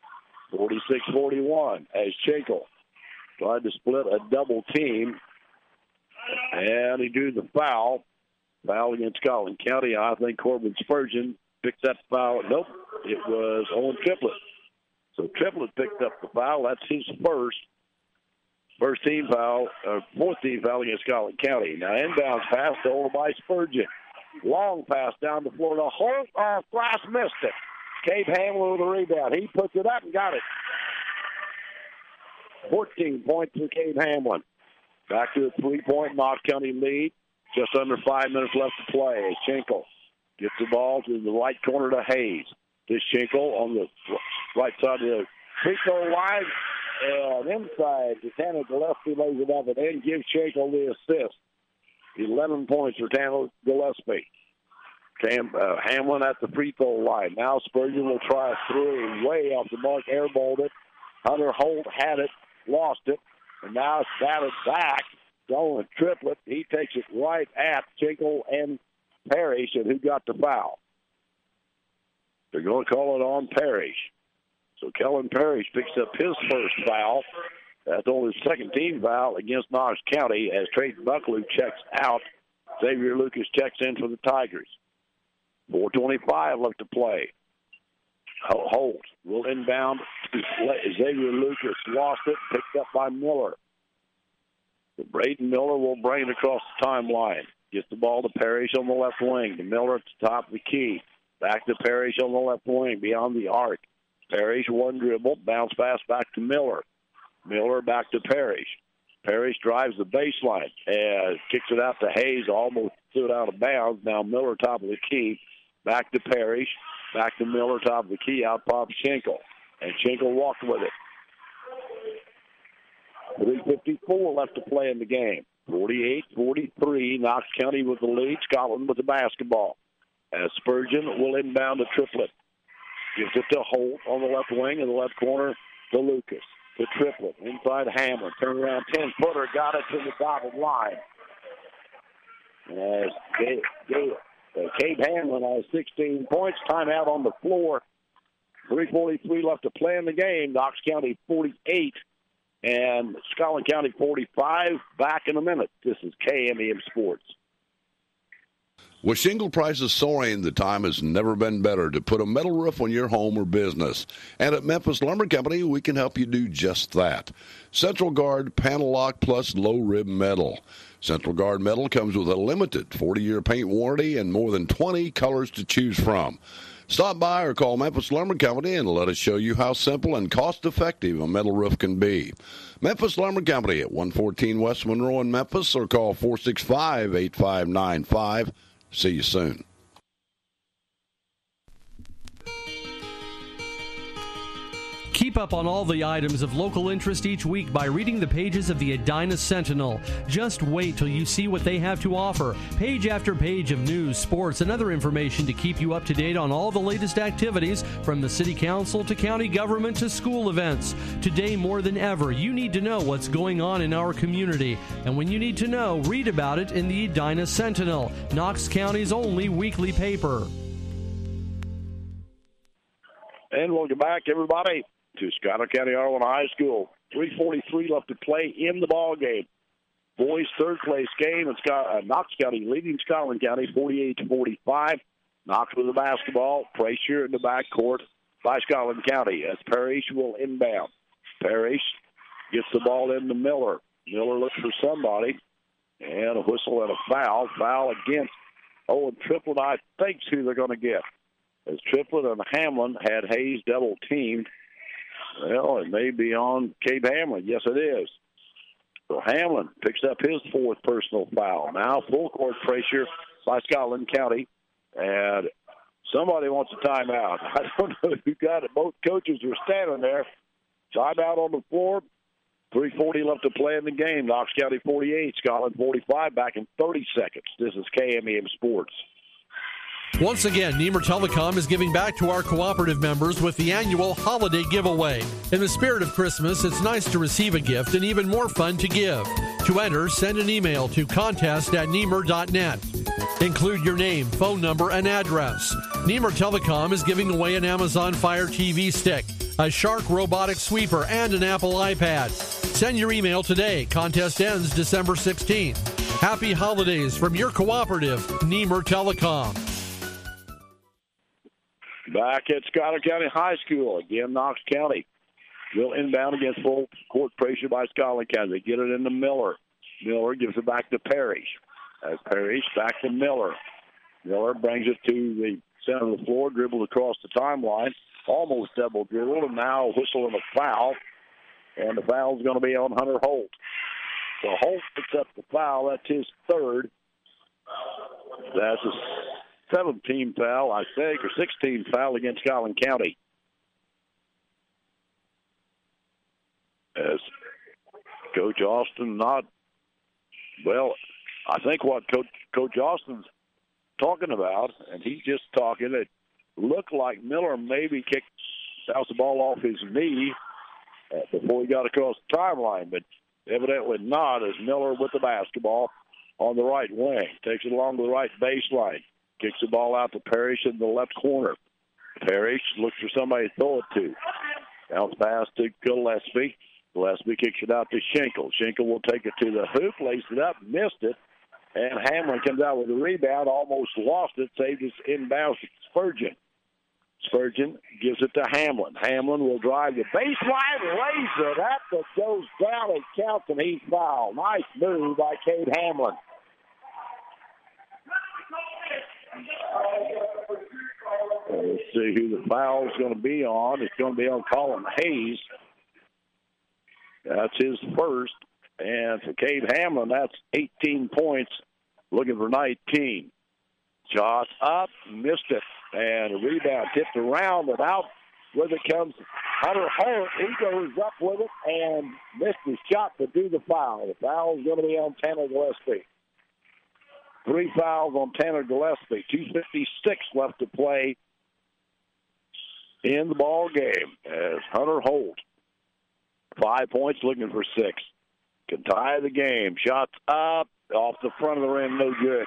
46-41 as Schenkel tried to split a double team. And he drew the foul. Foul against Scotland County. I think Corbin Spurgeon picked that foul. Nope, it was Owen Triplett. So Triplett picked up the foul. That's his first team foul, fourth team foul against Scotland County. Now inbounds pass over by Spurgeon. Long pass down the floor to Holt. Glass missed it. Cabe Hamlin with the rebound. He puts it up and got it. 14 points for Cabe Hamlin. Back to a 3-point Knox County lead. Just under 5 minutes left to play. Schenkel gets the ball to the right corner to Hayes. This Schenkel on the right side of the free throw line. And inside, Tanner Gillespie lays it up and then gives Schenkel the assist. 11 points for Tanner Gillespie. Hamlin at the free throw line. Now Spurgeon will try a three way off the mark, airballed it. Hunter Holt had it, lost it, and now it's batted back. Going Triplett. He takes it right at Schenkel and Parrish, and who got the foul? They're going to call it on Parrish. So Kellen Parrish picks up his first foul. That's only his second team foul against Knox County as Trayton Bucklew checks out. Xavier Lucas checks in for the Tigers. 4:25 left to play. Holt will inbound. Xavier Lucas lost it, picked up by Miller. Braden Miller will bring it across the timeline. Gets the ball to Parrish on the left wing. To Miller at the top of the key. Back to Parrish on the left wing, beyond the arc. Parrish, one dribble, bounce pass back to Miller. Miller back to Parrish. Parrish drives the baseline and kicks it out to Hayes, almost threw it out of bounds. Now Miller top of the key. Back to Parrish. Back to Miller top of the key. Out pops Schenkel. And Schenkel walked with it. 3:54 left to play in the game. 48-43. Knox County with the lead. Scotland with the basketball. As Spurgeon will inbound to Triplett. Gives it to Holt on the left wing, in the left corner to Lucas. To Triplett. Inside Hamlin. Turn around 10-footer. Got it to the dotted line. As Cade Hamlin has 16 points. Timeout on the floor. 3:43 left to play in the game. Knox County 48 and Scotland County 45. Back in a minute. This is KMEM Sports. With shingle prices soaring, the time has never been better to put a metal roof on your home or business. And at Memphis Lumber Company, we can help you do just that. Central Guard Panel Lock Plus Low Rib Metal. Central Guard Metal comes with a limited 40-year paint warranty and more than 20 colors to choose from. Stop by or call Memphis Lumber Company and let us show you how simple and cost-effective a metal roof can be. Memphis Lumber Company at 114 West Monroe in Memphis, or call 465-8595. See you soon. Keep up on all the items of local interest each week by reading the pages of the Edina Sentinel. Just wait till you see what they have to offer. Page after page of news, sports, and other information to keep you up to date on all the latest activities from the city council to county government to school events. Today, more than ever, you need to know what's going on in our community. And when you need to know, read about it in the Edina Sentinel, Knox County's only weekly paper. And welcome back, everybody, to Schuyler County R1 High School. 3:43 left to play in the ball game. Boys' third place game, and Knox County leading Scotland County 48-45. Knox with the basketball. Pressure in the backcourt by Scotland County as Parrish will inbound. Parrish gets the ball into Miller. Miller looks for somebody, and a whistle and a foul. Foul against Owen Triplett, I think, is who they're going to get. As Triplett and Hamlin had Hayes double teamed. Well, it may be on Cade Hamlin. Yes, it is. So Hamlin picks up his fourth personal foul. Now full court pressure by Scotland County. And somebody wants a timeout. I don't know who got it. Both coaches were standing there. Timeout on the floor. 3:40 left to play in the game. Knox County 48, Scotland 45. Back in 30 seconds. This is KMEM Sports. Once again, Niemer Telecom is giving back to our cooperative members with the annual holiday giveaway. In the spirit of Christmas, it's nice to receive a gift and even more fun to give. To enter, send an email to contest@niemer.net. Include your name, phone number, and address. Niemer Telecom is giving away an Amazon Fire TV stick, a Shark robotic sweeper, and an Apple iPad. Send your email today. Contest ends December 16th. Happy holidays from your cooperative, Niemer Telecom. Back at Schuyler County High School. Again, Knox County will inbound against full court pressure by Scotland County. They get it into Miller. Miller gives it back to Parrish. As Parrish back to Miller. Miller brings it to the center of the floor, dribbled across the timeline. Almost double dribbled, and now a whistle and a foul. And the foul is going to be on Hunter Holt. So Holt picks up the foul. That's his third. That's a 17 foul, I think, or 16 foul against Scotland County. As Coach Austin I think what Coach Austin's talking about, and he's just talking, it looked like Miller maybe bounced the ball off his knee before he got across the timeline, but evidently not, as Miller with the basketball on the right wing. Takes it along the right baseline. Kicks the ball out to Parrish in the left corner. Parrish looks for somebody to throw it to. Bounce pass to Gillespie. Gillespie kicks it out to Schenkel. Schenkel will take it to the hoop, lays it up, missed it. And Hamlin comes out with a rebound, almost lost it, saved his inbounds to Spurgeon. Spurgeon gives it to Hamlin. Hamlin will drive the baseline, lays it up, that goes down, it counts, and he's fouled. Nice move by Cade Hamlin. Let's see who the foul is going to be on. It's going to be on Colin Hayes. That's his first. And for Cade Hamlin, that's 18 points, looking for 19. Shot up, missed it. And a rebound tipped around, but out with it comes Hunter Holt. He goes up with it and missed his shot to do the foul. The foul is going to be on Tanner Gillespie. 3 fouls on Tanner Gillespie. 2:56 left to play in the ball game as Hunter Holt, 5 points, looking for 6. Can tie the game. Shots up, off the front of the rim, no good.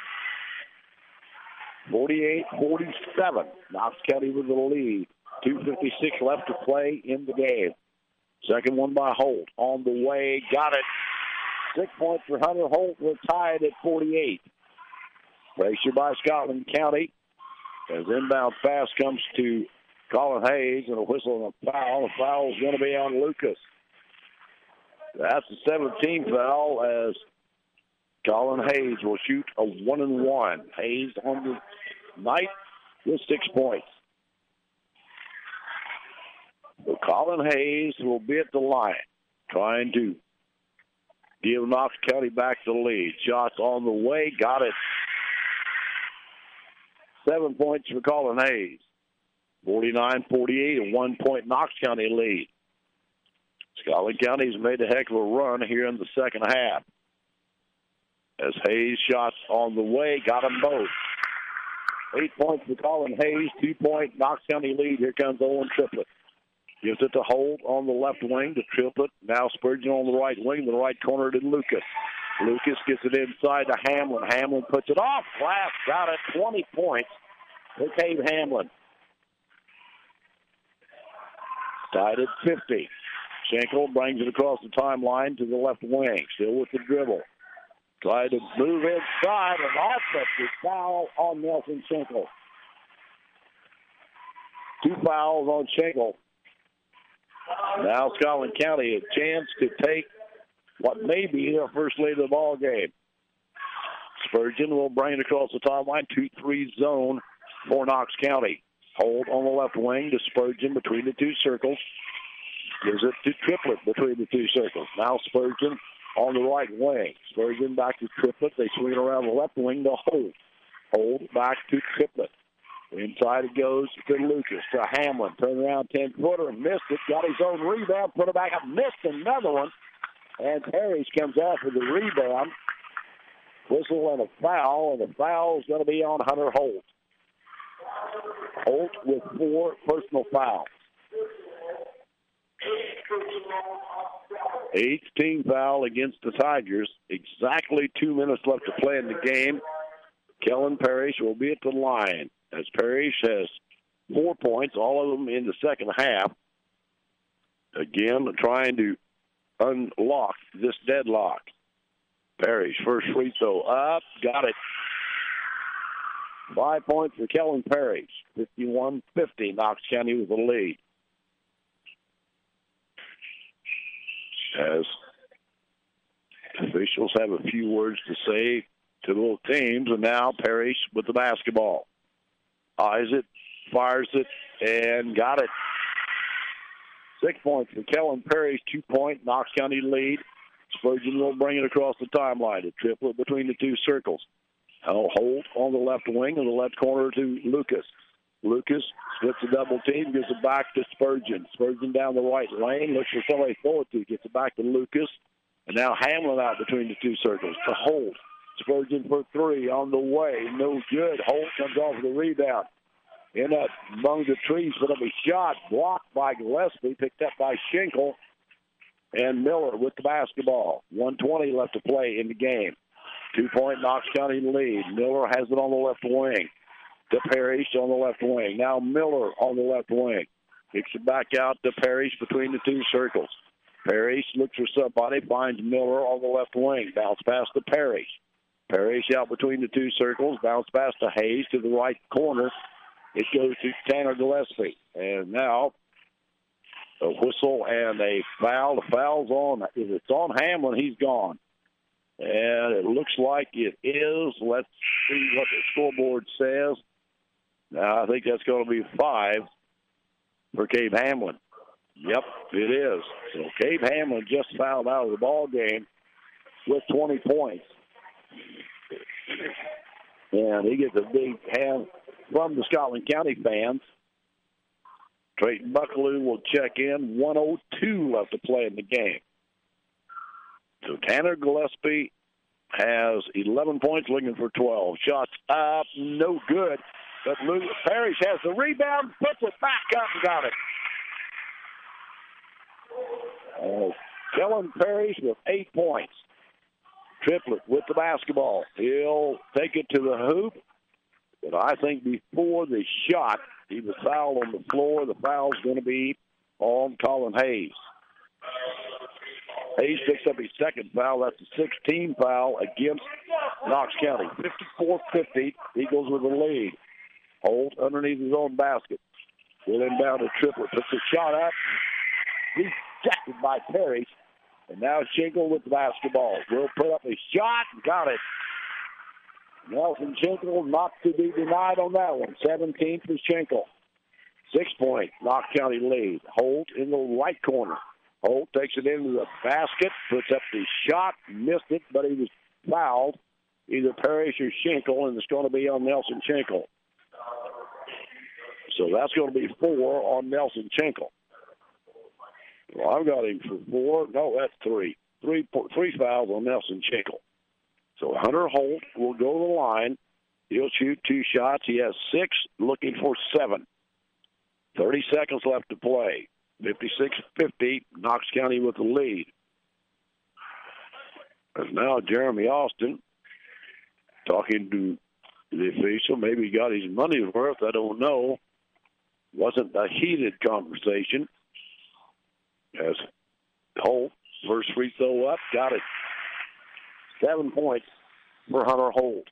48-47. Knox County with the lead. 2:56 left to play in the game. Second one by Holt. On the way, got it. 6 points for Hunter Holt. We're tied at 48. Pressure by Scotland County. As inbound pass comes to Colin Hayes and a whistle and a foul. The foul is going to be on Lucas. That's the 17th foul as Colin Hayes will shoot a 1-and-1. Hayes on the night with 6 points. So Colin Hayes will be at the line trying to give Knox County back the lead. Shots on the way. Got it. 7 points for Colin Hayes. 49-48, a 1 point Knox County lead. Scotland County's made a heck of a run here in the second half. As Hayes shots on the way, got them both. 8 points for Colin Hayes, 2 point Knox County lead. Here comes Owen Triplett. Gives it to Holt on the left wing to Triplett. Now Spurgeon on the right wing, the right corner to Lucas. Lucas gets it inside to Hamlin. Hamlin puts it off. Glass got it. 20 points for Cade Hamlin. Tied at 50. Schenkel brings it across the timeline to the left wing. Still with the dribble. Tried to move inside, and offensive foul on Nelson Schenkel. 2 fouls on Schenkel. Now Scotland County a chance to take what may be their first lead of the ball game. Spurgeon will bring it across the timeline. 2-3 zone for Knox County. Hold on the left wing to Spurgeon between the 2 circles. Gives it to Triplett between the 2 circles. Now Spurgeon on the right wing. Spurgeon back to Triplett. They swing around the left wing to Holt. Holt back to Triplett. Inside it goes to Lucas, to Hamlin. Turn around 10-footer, missed it. Got his own rebound, put it back up, missed another one. And Parrish comes out for the rebound. Whistle and a foul, and the foul is going to be on Hunter Holt. Holt with 4 personal fouls. 8th team foul against the Tigers. Exactly 2 minutes left to play in the game. Kellen Parrish will be at the line as Parrish has 4 points, all of them in the second half. Again, trying to unlock this deadlock. Parrish, first free throw up, got it. 5 points for Kellen Parrish. 51-50, Knox County with the lead. As officials have a few words to say to both teams, and now Parrish with the basketball. Eyes it, fires it, and got it. 6 points for Kellen Parrish, 2 point Knox County lead. Spurgeon will bring it across the timeline. A triplet between the 2 circles. Now Holt on the left wing and the left corner to Lucas. Lucas splits a double team, gives it back to Spurgeon. Spurgeon down the right lane, looks for somebody to throw it to, gets it back to Lucas. And now Hamlin out between the 2 circles to Holt. Spurgeon for 3 on the way, no good. Holt comes off the rebound. In that among the trees, but a shot blocked by Gillespie, picked up by Schenkel. And Miller with the basketball. 1:20 left to play in the game. 2 point Knox County lead. Miller has it on the left wing. To Parrish on the left wing. Now Miller on the left wing. Kicks it back out to Parrish between the two circles. Parrish looks for somebody, finds Miller on the left wing. Bounce pass to Parrish. Parrish out between the two circles. Bounce pass to Hayes to the right corner. It goes to Tanner Gillespie. And now a whistle and a foul. The foul's on. If it's on Hamlin, he's gone. And it looks like it is. Let's see what the scoreboard says. Now, I think that's going to be 5 for Cave Hamlin. Yep, it is. So Cave Hamlin just fouled out of the ball game with 20 points. And he gets a big hand from the Scotland County fans. Trayton Buckaloo will check in. 1:02 left to play in the game. So Tanner Gillespie has 11 points, looking for 12. Shots up, no good. But Parrish has the rebound, puts it back up and got it. Kellen Parrish with 8 points. Triplett with the basketball. He'll take it to the hoop. But I think before the shot, he was fouled on the floor. The foul's going to be on Colin Hayes. Hayes picks up his second foul. That's a 16 foul against Knox County. 54-50. Eagles with the lead. Holt underneath his own basket. Will inbound to Triplett. Puts the shot up. Rejected by Parrish. And now Schenkel with the basketball. Will put up a shot. Got it. Nelson Schenkel not to be denied on that one. 17 for Schenkel. 6 point Knox County lead. Holt in the right corner. Holt takes it into the basket. Puts up the shot. Missed it, but he was fouled. Either Parrish or Schenkel, and it's going to be on Nelson Schenkel. So that's going to be 4 on Nelson Schenkel. Well, I've got him for 4. No, that's 3. Three fouls on Nelson Schenkel. So Hunter Holt will go to the line. He'll shoot 2 shots. He has 6, looking for 7. 30 seconds left to play. 56-50, Knox County with the lead. There's now Jeremy Austin talking to the official. Maybe he got his money's worth. I don't know. Wasn't a heated conversation. As Holt, first free throw up, got it. 7 points for Hunter Holt.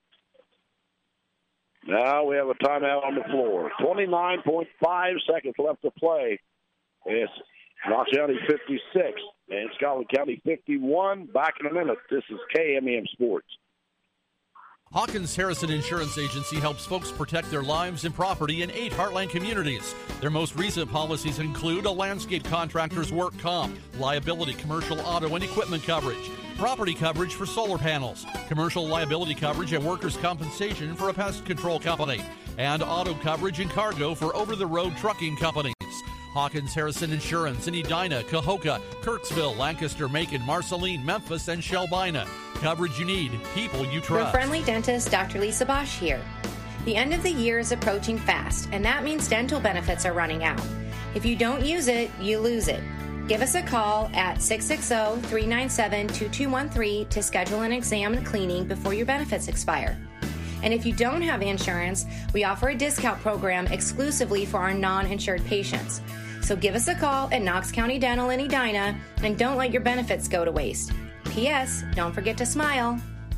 Now we have a timeout on the floor. 29.5 seconds left to play. It's Knox County 56 and Scotland County 51. Back in a minute. This is KMEM Sports. Hawkins Harrison Insurance Agency helps folks protect their lives and property in 8 Heartland communities. Their most recent policies include a landscape contractor's work comp, liability, commercial auto and equipment coverage, property coverage for solar panels, commercial liability coverage and workers' compensation for a pest control company, and auto coverage and cargo for over-the-road trucking companies. Hawkins Harrison Insurance in Edina, Cahokia, Kirksville, Lancaster, Macon, Marceline, Memphis, and Shelbina. Coverage you need, people you Your trust. friendly dentist, Dr. Lisa Bosch here. The end of the year is approaching fast, and that means dental benefits are running out. If you don't use it, you lose it. Give us a call at 660-397-2213 to schedule an exam and cleaning before your benefits expire. And if you don't have insurance, we offer a discount program exclusively for our non-insured patients. So give us a call at Knox County Dental in Edina and don't let your benefits go to waste. P.S. Don't forget to smile.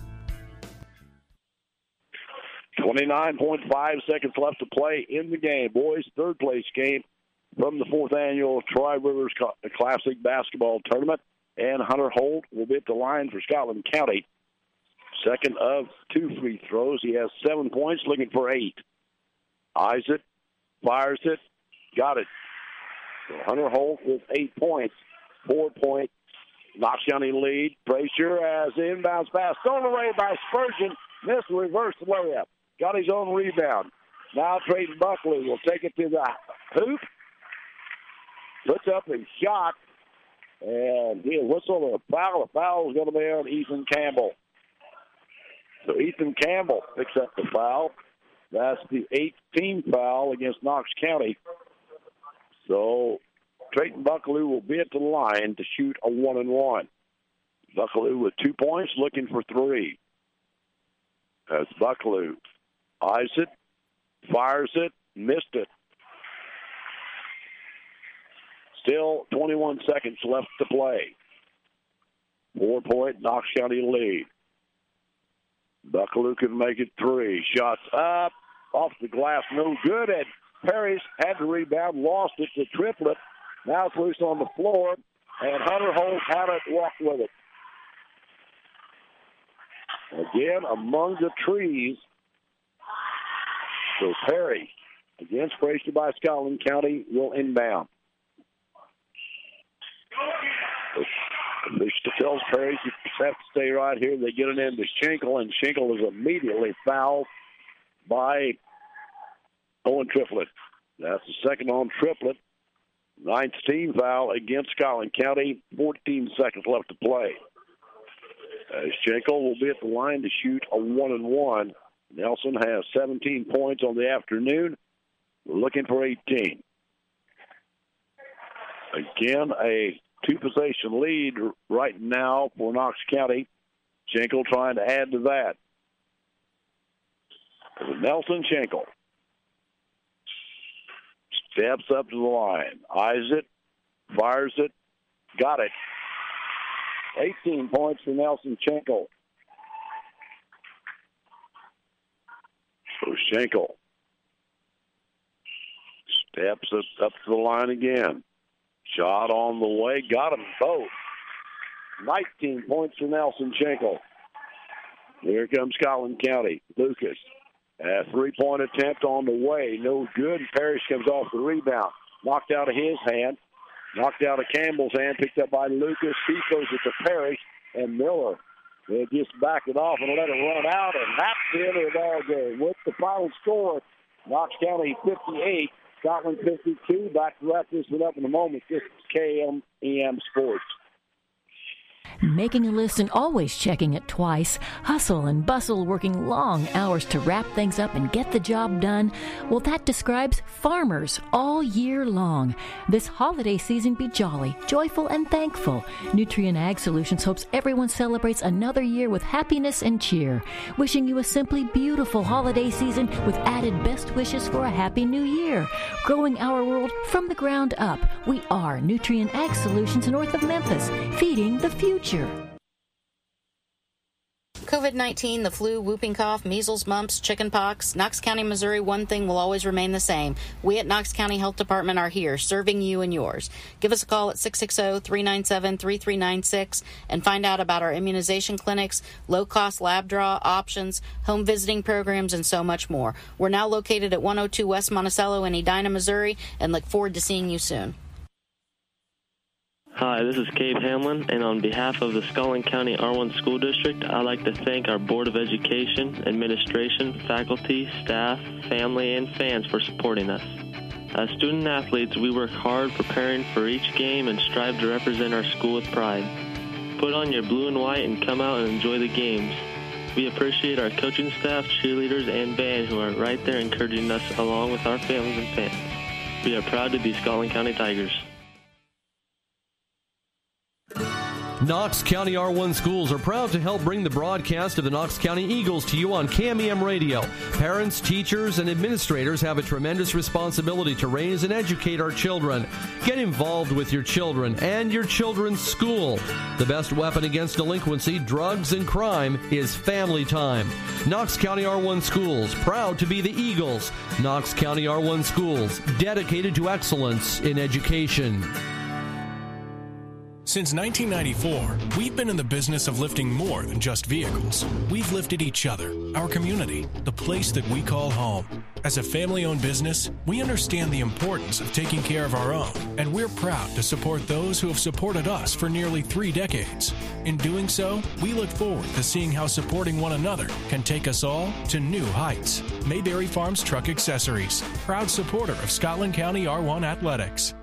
29.5 seconds left to play in the game. Boys, third place game from the 4th annual Tri-Rivers Classic Basketball Tournament. And Hunter Holt will be at the line for Scotland County. Second of 2 free throws. He has 7 points, looking for 8. Eyes it, fires it, got it. So Hunter Holt with 8 points. 4 point Knox County lead. Frazier has the inbounds pass thrown away by Spurgeon. Missed the reverse layup. Got his own rebound. Now Trayton Buckley will take it to the hoop. Puts up a shot. And he'll whistle a foul. The foul is going to be on Ethan Campbell. So Ethan Campbell picks up the foul. That's the 18th foul against Knox County. So Trayton Buckaloo will be at the line to shoot a 1-and-1. Buckaloo with 2 points, looking for 3. That's Buckaloo. Eyes it, fires it, missed it. Still 21 seconds left to play. 4-point Knox County lead. Buckaloo can make it 3. Shots up, off the glass, no good. And Parrish had to rebound, lost it to Triplett. Now it's loose on the floor, and Hunter Holt had it, walked with it. Again, among the trees. So Perry, against pressured by Scotland County, will inbound. Official tells Perry you have to stay right here. They get it into Schenkel, and Schenkel is immediately fouled by Owen Triplett. That's the second on Triplett. 9th team foul against Scotland County. 14 seconds left to play. Schenkel will be at the line to shoot a 1-and-1. Nelson has 17 points on the afternoon. We're looking for 18. Again, a 2-possession lead right now for Knox County. Schenkel trying to add to that. Nelson Schenkel steps up to the line, eyes it, fires it, got it. 18 points for Nelson Schenkel. So Schenkel steps up to the line again. Shot on the way, got them both. 19 points for Nelson Schenkel. Here comes Scotland County. Lucas, a 3-point attempt on the way, no good. Parrish comes off the rebound, knocked out of his hand, knocked out of Campbell's hand, picked up by Lucas. He throws it to Parrish, and Miller will just back it off and let it run out, and that's the end of the ball game. With the final score, Knox County 58, Scotland 52. Back to wrap this one up in a moment. This is KMEM Sports. Making a list and always checking it twice. Hustle and bustle, working long hours to wrap things up and get the job done. Well, that describes farmers all year long. This holiday season, be jolly, joyful, and thankful. Nutrien Ag Solutions hopes everyone celebrates another year with happiness and cheer. Wishing you a simply beautiful holiday season with added best wishes for a happy new year. Growing our world from the ground up. We are Nutrien Ag Solutions north of Memphis, feeding the future. COVID-19, the flu, whooping cough, measles, mumps, chickenpox. Knox County, Missouri, one thing will always remain the same. We at Knox County Health Department are here, serving you and yours. Give us a call at 660-397-3396 and find out about our immunization clinics, low-cost lab draw options, home visiting programs, and so much more. We're now located at 102 West Monticello in Edina, Missouri, and look forward to seeing you soon. Hi, this is Gabe Hamlin, and on behalf of the Scotland County R1 School District, I'd like to thank our Board of Education, administration, faculty, staff, family, and fans for supporting us. As student athletes, we work hard preparing for each game and strive to represent our school with pride. Put on your blue and white and come out and enjoy the games. We appreciate our coaching staff, cheerleaders, and band who are right there encouraging us along with our families and fans. We are proud to be Scotland County Tigers. Knox County R1 schools are proud to help bring the broadcast of the Knox County Eagles to you on KMEM Radio. Parents, teachers, and administrators have a tremendous responsibility to raise and educate our children. Get involved with your children and your children's school. The best weapon against delinquency, drugs, and crime is family time. Knox County R1 schools, proud to be the Eagles. Knox County R1 schools, dedicated to excellence in education. Since 1994, we've been in the business of lifting more than just vehicles. We've lifted each other, our community, the place that we call home. As a family-owned business, we understand the importance of taking care of our own, and we're proud to support those who have supported us for nearly 3 decades. In doing so, we look forward to seeing how supporting one another can take us all to new heights. Mayberry Farms Truck Accessories, proud supporter of Scotland County R1 Athletics.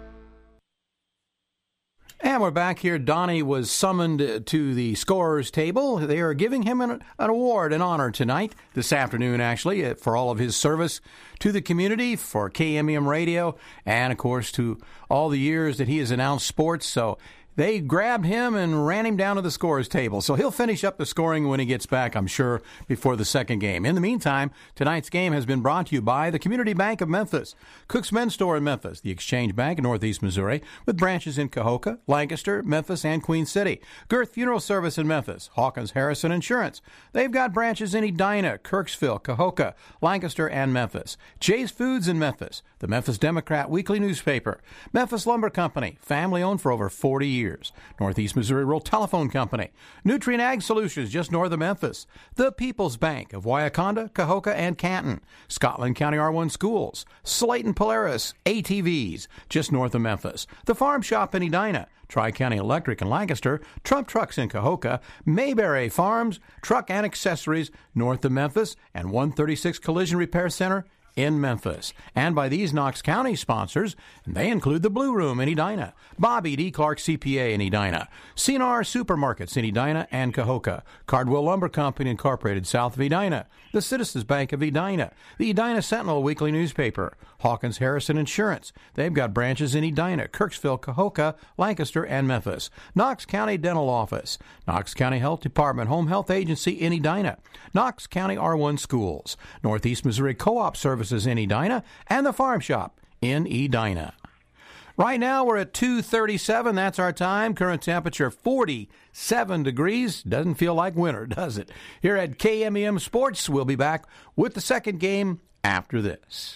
And we're back here. Donnie was summoned to the scorer's table. They are giving him an award, an honor tonight, this afternoon actually, for all of his service to the community, for KMEM Radio, and of course to all the years that he has announced sports. So They grabbed him and ran him down to the scores table. So he'll finish up the scoring when he gets back, I'm sure, before the second game. In the meantime, tonight's game has been brought to you by the Community Bank of Memphis, Cook's Men's Store in Memphis, the Exchange Bank in Northeast Missouri, with branches in Cahokia, Lancaster, Memphis, and Queen City. Girth Funeral Service in Memphis, Hawkins Harrison Insurance. They've got branches in Edina, Kirksville, Cahokia, Lancaster, and Memphis. Jay's Foods in Memphis, the Memphis Democrat weekly newspaper. Memphis Lumber Company, family-owned for over 40 years. Northeast Missouri Rural Telephone Company. Nutrient Ag Solutions, just north of Memphis. The People's Bank of Wyaconda, Cahokia, and Canton. Scotland County R1 Schools. Slayton Polaris, ATVs, just north of Memphis. The Farm Shop in Edina. Tri-County Electric in Lancaster, Trump Trucks in Cahokia, Mayberry Farms, Truck and Accessories north of Memphis, and 136 Collision Repair Center in Memphis. And by these Knox County sponsors, and they include the Blue Room in Edina, Bobby D. Clark CPA in Edina, CNR Supermarkets in Edina and Cahokia, Cardwell Lumber Company Incorporated south of Edina, the Citizens Bank of Edina, the Edina Sentinel weekly newspaper, Hawkins Harrison Insurance. They've got branches in Edina, Kirksville, Cahokia, Lancaster, and Memphis. Knox County Dental Office, Knox County Health Department Home Health Agency in Edina, Knox County R1 Schools, Northeast Missouri Co-op Services in Edina, and the Farm Shop in Edina. Right now we're at 2:37. That's our time. Current temperature 47 degrees. Doesn't feel like winter, does it? Here at KMEM Sports, we'll be back with the second game after this.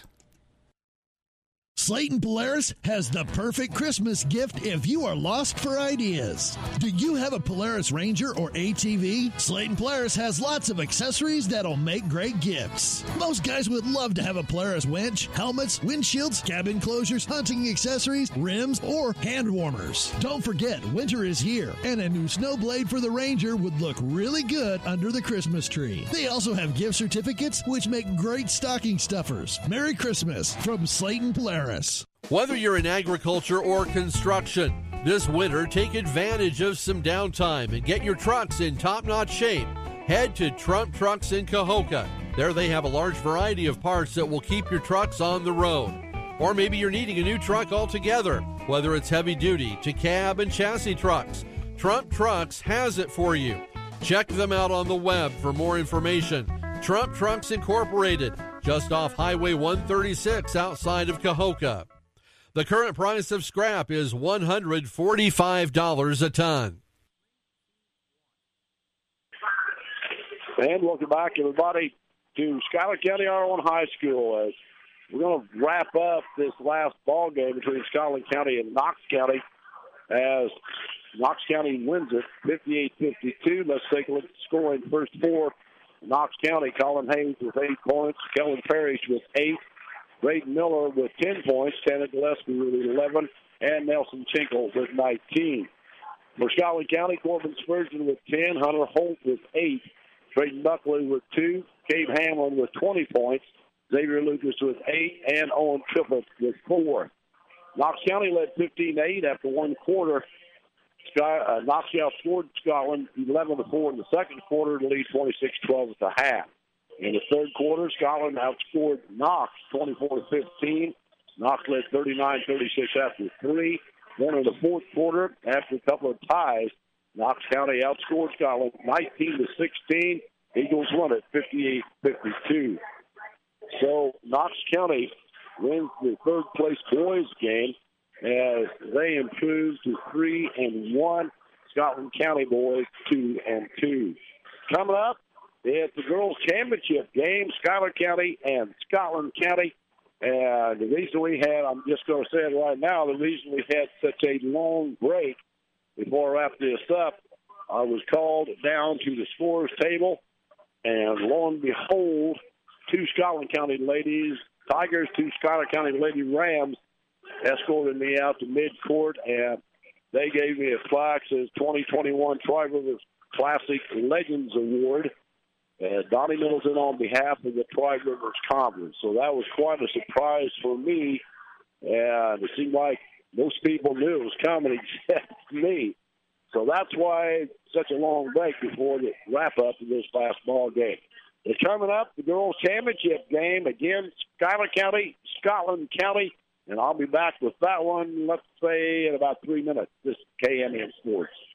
Slayton Polaris has the perfect Christmas gift if you are lost for ideas. Do you have a Polaris Ranger or ATV? Slayton Polaris has lots of accessories that'll make great gifts. Most guys would love to have a Polaris winch, helmets, windshields, cabin closures, hunting accessories, rims, or hand warmers. Don't forget, winter is here, and a new snow blade for the Ranger would look really good under the Christmas tree. They also have gift certificates, which make great stocking stuffers. Merry Christmas from Slayton Polaris. Whether you're in agriculture or construction, this winter take advantage of some downtime and get your trucks in top-notch shape. Head to Trump Trucks in Cahokia. There they have a large variety of parts that will keep your trucks on the road. Or maybe you're needing a new truck altogether, whether it's heavy-duty to cab and chassis trucks. Trump Trucks has it for you. Check them out on the web for more information. Trump Trucks Incorporated, just off Highway 136 outside of Cahokia. The current price of scrap is $145 a ton. And welcome back, everybody, to Schuyler County R1 High School. We're going to wrap up this last ball game between Schuyler County and Knox County as Knox County wins it 58-52. Let's take a look at the scoring. First four, Knox County, Colin Hayes with 8 points, Kellen Parrish with 8, Braden Miller with 10 points, Tanner Gillespie with 11, and Nelson Chinkle with 19. For Schuyler County, Corbin Spurgeon with 10, Hunter Holt with 8, Drayton Buckley with 2, Cave Hamlin with 20 points, Xavier Lucas with 8, and Owen Triplett with 4. Knox County led 15-8 after one quarter. Knox outscored Scotland 11-4 in the second quarter to lead 26-12 at the half. In the third quarter, Scotland outscored Knox 24-15. Knox led 39-36 after 3. Then in the fourth quarter, after a couple of ties, Knox County outscored Scotland 19-16. Eagles won it 58-52. So Knox County wins the third place boys game as they improve to 3-1. Scotland County boys 2-2. Coming up, it's the girls' championship game, Schuyler County and Scotland County. And the reason we had, I'm just going to say it right now, the reason we had such a long break before I wrap this up, I was called down to the scores table, and lo and behold, 2 Scotland County ladies, Tigers, 2 Schuyler County Lady Rams, escorted me out to midcourt, and they gave me a plaque that says 2021 Tri-Rivers Classic Legends Award. Donnie Middleton on behalf of the Tri-Rivers Conference. So that was quite a surprise for me, and it seemed like most people knew it was coming except me. So that's why such a long break before the wrap-up of this last ball game. It's coming up, the girls' championship game. Again, Schuyler County, Scotland County. And I'll be back with that one, let's say, in about 3 minutes. This is KMN Sports.